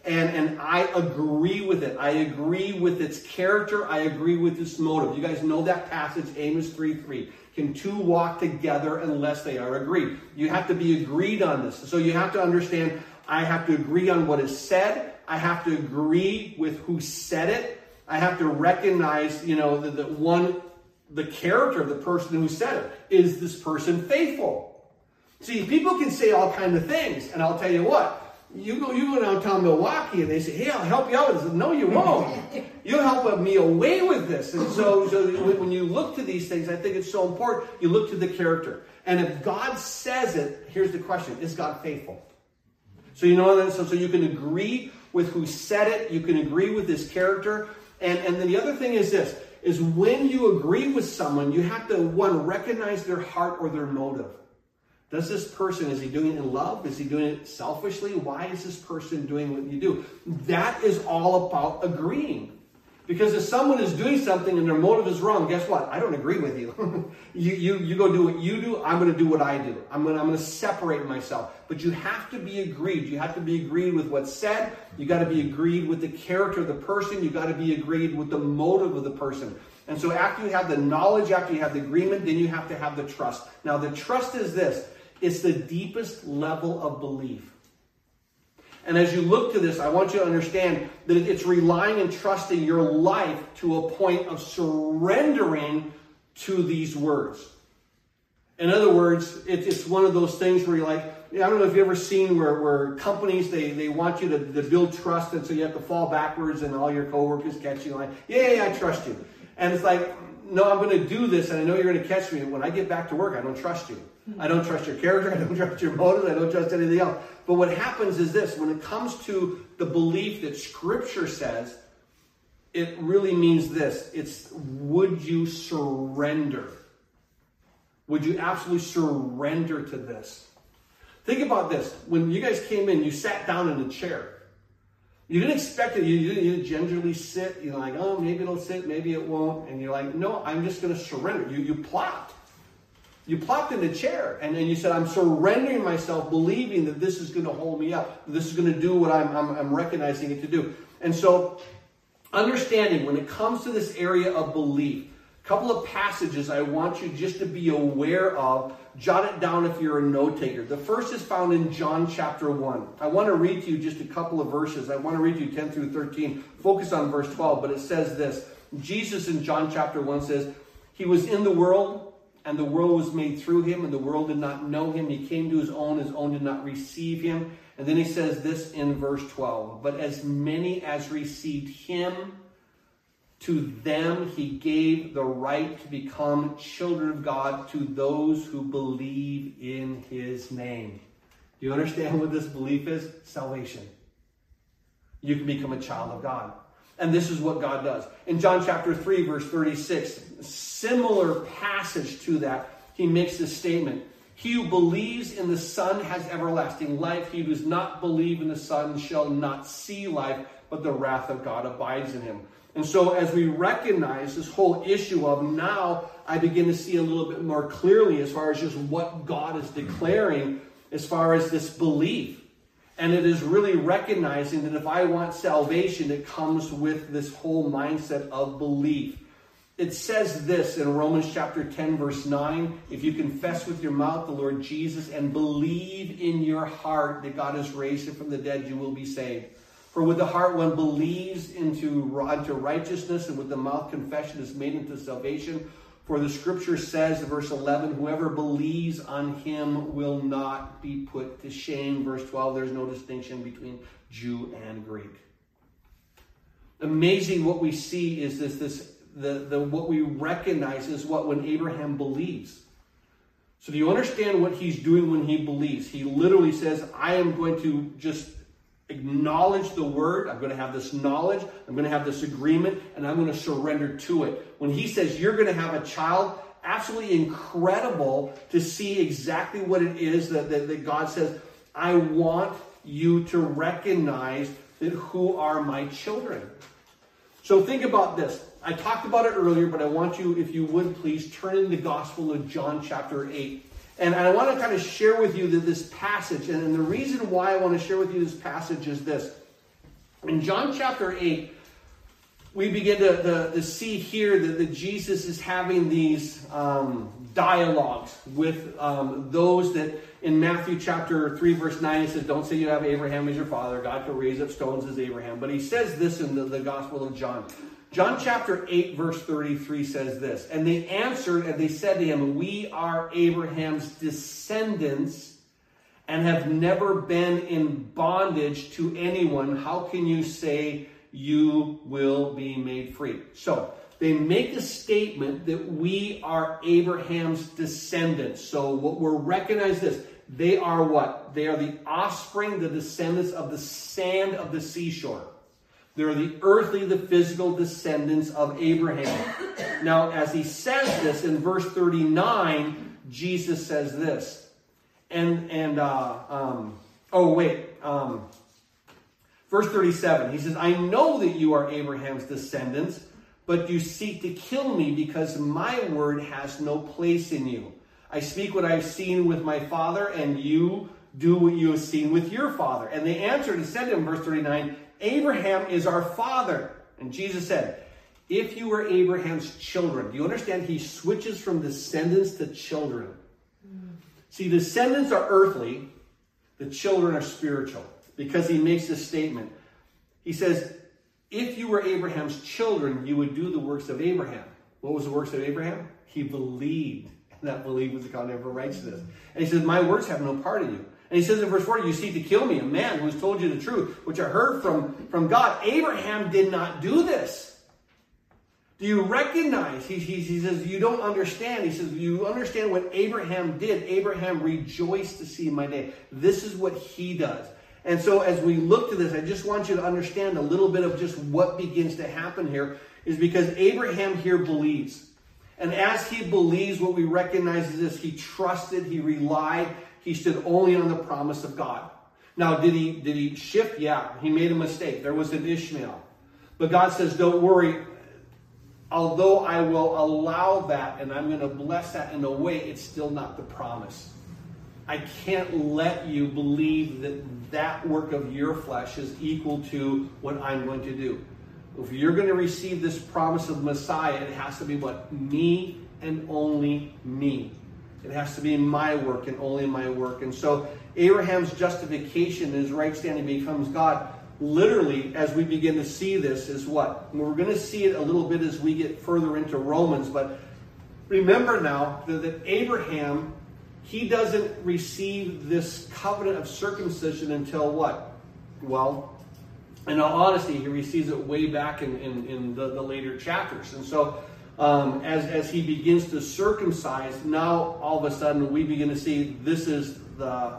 and I agree with it. I agree with its character. I agree with its motive. You guys know that passage, Amos 3:3. Can two walk together unless they are agreed? You have to be agreed on this. So you have to understand, I have to agree on what is said. I have to agree with who said it. I have to recognize, the character of the person who said it. Is this person faithful? See, people can say all kinds of things, and I'll tell you what. You go downtown Milwaukee and they say, hey, I'll help you out with this. No, you won't. You'll help me away with this. And so when you look to these things, I think it's so important. You look to the character. And if God says it, here's the question. Is God faithful? So you know that. So you can agree with who said it. You can agree with his character. And then the other thing is this, is when you agree with someone, you have to, one, recognize their heart or their motive. Does this person, is he doing it in love? Is he doing it selfishly? Why is this person doing what you do? That is all about agreeing. Because if someone is doing something and their motive is wrong, guess what? I don't agree with you. You go do what you do. I'm going to do what I do. I'm going to separate myself. But you have to be agreed. You have to be agreed with what's said. You got to be agreed with the character of the person. You got to be agreed with the motive of the person. And so after you have the knowledge, after you have the agreement, then you have to have the trust. Now the trust is this. It's the deepest level of belief. And as you look to this, I want you to understand that it's relying and trusting your life to a point of surrendering to these words. In other words, it's one of those things where you're like, I don't know if you've ever seen where companies, they want you to build trust, and so you have to fall backwards and all your coworkers catch you like, yeah, I trust you. And it's like, no, I'm going to do this, and I know you're going to catch me. And when I get back to work, I don't trust you. I don't trust your character. I don't trust your motives. I don't trust anything else. But what happens is this. When it comes to the belief that Scripture says, it really means this. It's, would you surrender? Would you absolutely surrender to this? Think about this. When you guys came in, you sat down in a chair. You didn't expect it. You didn't gingerly sit. You're like, oh, maybe it'll sit, maybe it won't. And you're like, no, I'm just going to surrender. You plopped. You plopped in the chair. And then you said, I'm surrendering myself, believing that this is going to hold me up. This is going to do what I'm recognizing it to do. And so, understanding when it comes to this area of belief, a couple of passages I want you just to be aware of. Jot it down if you're a note taker. The first is found in John chapter 1. I want to read to you just a couple of verses. I want to read to you 10 through 13. Focus on verse 12, but it says this. Jesus in John chapter 1 says, he was in the world, and the world was made through him, and the world did not know him. He came to his own did not receive him. And then he says this in verse 12. But as many as received him, to them he gave the right to become children of God, to those who believe in his name. Do you understand what this belief is? Salvation. You can become a child of God. And this is what God does. In John chapter 3, verse 36, similar passage to that, he makes this statement. He who believes in the Son has everlasting life. He who does not believe in the Son shall not see life, but the wrath of God abides in him. And so as we recognize this whole issue of now, I begin to see a little bit more clearly as far as just what God is declaring as far as this belief. And it is really recognizing that if I want salvation, it comes with this whole mindset of belief. It says this in Romans chapter 10, verse 9, if you confess with your mouth the Lord Jesus and believe in your heart that God has raised him from the dead, you will be saved. For with the heart one believes unto righteousness, and with the mouth confession is made unto salvation. For the scripture says, verse 11, whoever believes on him will not be put to shame. Verse 12, there's no distinction between Jew and Greek. Amazing what we see is what we recognize is what when Abraham believes. So do you understand what he's doing when he believes? He literally says, I am going to just acknowledge the word. I'm going to have this knowledge. I'm going to have this agreement, and I'm going to surrender to it. When he says you're going to have a child, absolutely incredible to see exactly what it is that God says, I want you to recognize that who are my children. So think about this. I talked about it earlier, but I want you, if you would please, turn in the Gospel of John chapter 8. And I want to kind of share with you this passage. And the reason why I want to share with you this passage is this. In John chapter 8, we begin to see here that Jesus is having these dialogues with those that in Matthew chapter 3 verse 9 he says, don't say you have Abraham as your father. God could raise up stones as Abraham. But he says this in the Gospel of John. John chapter 8 verse 33 says this. And they answered and they said to him, we are Abraham's descendants and have never been in bondage to anyone. How can you say you will be made free? So they make a statement that we are Abraham's descendants. So what we're recognize this. They are what? They are the offspring, the descendants of the sand of the seashore. They're the earthly, the physical descendants of Abraham. Now, as he says this in verse 39, Jesus says this. Verse 37, he says, I know that you are Abraham's descendants, but you seek to kill me because my word has no place in you. I speak what I've seen with my father, and you do what you have seen with your father. And they answered and said to him, verse 39, Abraham is our father. And Jesus said, if you were Abraham's children, do you understand? He switches from descendants to children. See, descendants are earthly, the children are spiritual, because he makes this statement. He says, if you were Abraham's children, you would do the works of Abraham. What was the works of Abraham? He believed, and that belief was accounted for righteousness. And he says, my words have no part in you. And he says in verse 40, you seek to kill me, a man who has told you the truth, which I heard from God. Abraham did not do this. Do you recognize? He says, you don't understand. He says, you understand what Abraham did. Abraham rejoiced to see my day. This is what he does. And so as we look to this, I just want you to understand a little bit of just what begins to happen here is because Abraham here believes. And as he believes, what we recognize is this. He trusted, he relied, he stood only on the promise of God. Now, did he shift? Yeah, he made a mistake. There was an Ishmael. But God says, don't worry. Although I will allow that and I'm going to bless that in a way, it's still not the promise. I can't let you believe that that work of your flesh is equal to what I'm going to do. If you're going to receive this promise of Messiah, it has to be what? Me and only me. It has to be my work and only my work. And so Abraham's justification, his right standing becomes God. Literally, as we begin to see this, is what? And we're going to see it a little bit as we get further into Romans. But remember now that Abraham, he doesn't receive this covenant of circumcision until what? Well, in all honesty, he receives it way back in the later chapters. And so as he begins to circumcise, now all of a sudden we begin to see this is the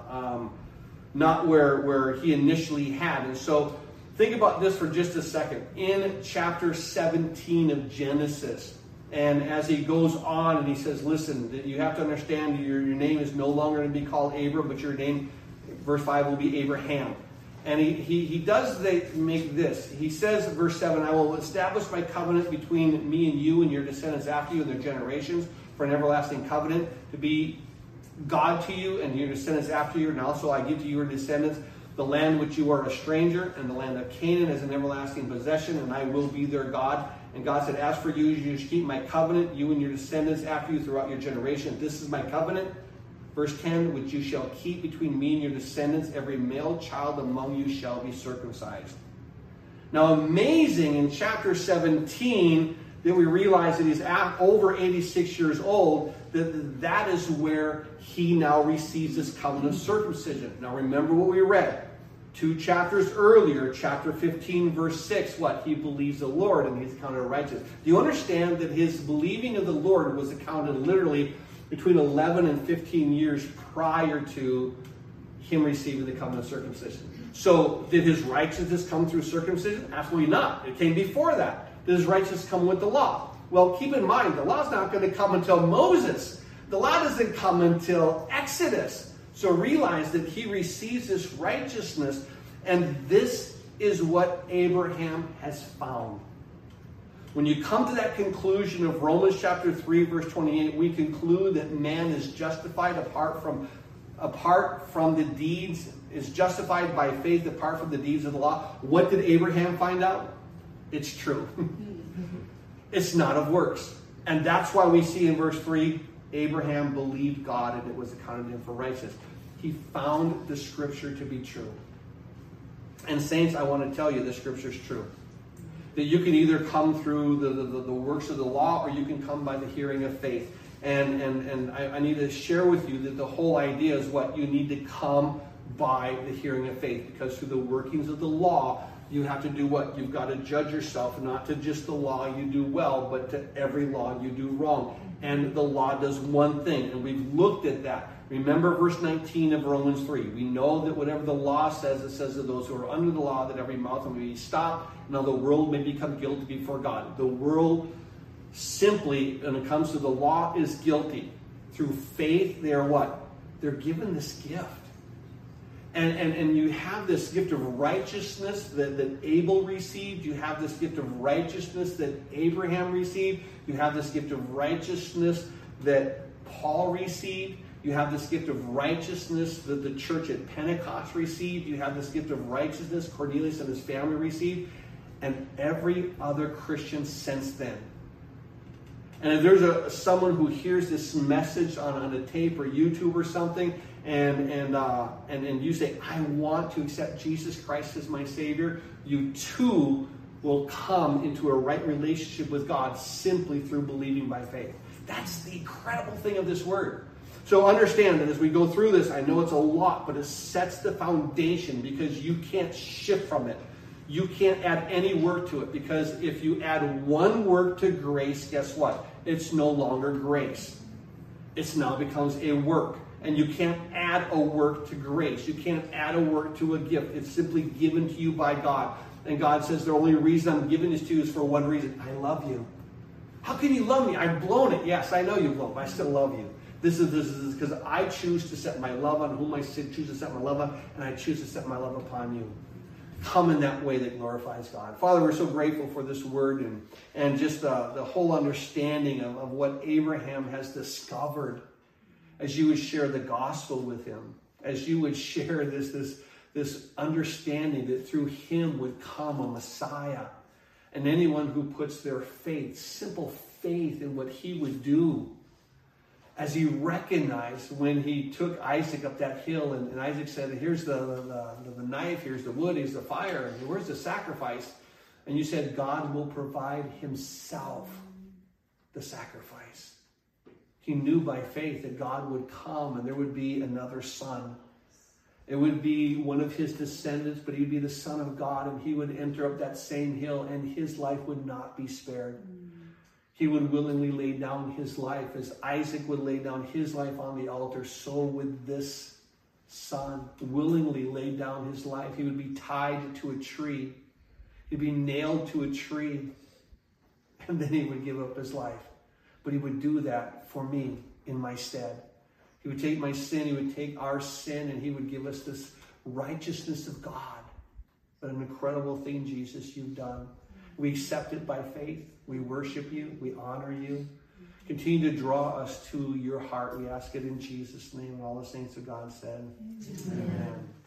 not where he initially had. And so think about this for just a second. In chapter 17 of Genesis, and as he goes on and he says, listen, you have to understand your name is no longer going to be called Abram, but your name, verse 5, will be Abraham. And he does make this. He says, verse 7, I will establish my covenant between me and you and your descendants after you and their generations for an everlasting covenant to be God to you and your descendants after you. And also I give to your descendants the land which you are a stranger and the land of Canaan as an everlasting possession, and I will be their God. And God said, as for you, you shall keep my covenant, you and your descendants after you throughout your generation. This is my covenant. Verse 10, which you shall keep between me and your descendants. Every male child among you shall be circumcised. Now, amazing in chapter 17 that we realize that he's over 86 years old, that is where he now receives this covenant of circumcision. Now, remember what we read. 2 chapters earlier, chapter 15, verse 6, what? He believes the Lord and he's accounted righteous. Do you understand that his believing of the Lord was accounted literally between 11 and 15 years prior to him receiving the covenant of circumcision? So did his righteousness come through circumcision? Absolutely not. It came before that. Did his righteousness come with the law? Well, keep in mind, the law's not going to come until Moses. The law doesn't come until Exodus. So realize that he receives this righteousness, and this is what Abraham has found. When you come to that conclusion of Romans chapter 3, verse 28, we conclude that man is justified apart from apart from the deeds, is justified by faith apart from the deeds of the law. What did Abraham find out? It's true. It's not of works. And that's why we see in verse 3, Abraham believed God and it was accounted to him for righteousness. He found the scripture to be true. And saints, I want to tell you the scripture is true. That you can either come through the works of the law or you can come by the hearing of faith. And I need to share with you that the whole idea is what? You need to come by the hearing of faith. Because through the workings of the law, you have to do what? You've got to judge yourself, not to just the law you do well, but to every law you do wrong. And the law does one thing, and we've looked at that. Remember verse 19 of Romans 3. We know that whatever the law says, it says to those who are under the law that every mouth may be stopped, and all the world may become guilty before God. The world simply, when it comes to the law, is guilty. Through faith, they are what? They're given this gift. And you have this gift of righteousness that Abel received. You have this gift of righteousness that Abraham received. You have this gift of righteousness that Paul received. You have this gift of righteousness that the church at Pentecost received. You have this gift of righteousness Cornelius and his family received. And every other Christian since then. And if there's someone who hears this message on a tape or YouTube or something, and you say, I want to accept Jesus Christ as my Savior, you too will come into a right relationship with God simply through believing by faith. That's the incredible thing of this word. So understand that as we go through this, I know it's a lot, but it sets the foundation because you can't shift from it. You can't add any work to it, because if you add one work to grace, guess what? It's no longer grace. It now becomes a work. And you can't add a work to grace. You can't add a work to a gift. It's simply given to you by God. And God says the only reason I'm giving this to you is for one reason. I love you. How can you love me? I've blown it. Yes, I know you've blown it, but I still love you. This is because I choose to set my love on whom I choose to set my love on, and I choose to set my love upon you. Come in that way that glorifies God. Father, we're so grateful for this word and just the whole understanding of what Abraham has discovered as you would share the gospel with him, as you would share this understanding that through him would come a Messiah. And anyone who puts their faith, simple faith in what he would do, as he recognized when he took Isaac up that hill, and Isaac said, here's the knife, here's the wood, here's the fire, and where's the sacrifice? And you said, God will provide himself the sacrifice. He knew by faith that God would come and there would be another son. It would be one of his descendants, but he'd be the Son of God, and he would enter up that same hill, and his life would not be spared. He would willingly lay down his life. As Isaac would lay down his life on the altar, so would this son willingly lay down his life. He would be tied to a tree. He'd be nailed to a tree. And then he would give up his life. But he would do that for me in my stead. He would take my sin. He would take our sin. And he would give us this righteousness of God. What an incredible thing, Jesus, you've done. We accept it by faith. We worship you. We honor you. Continue to draw us to your heart. We ask it in Jesus' name. And all the saints of God said, Amen. Amen.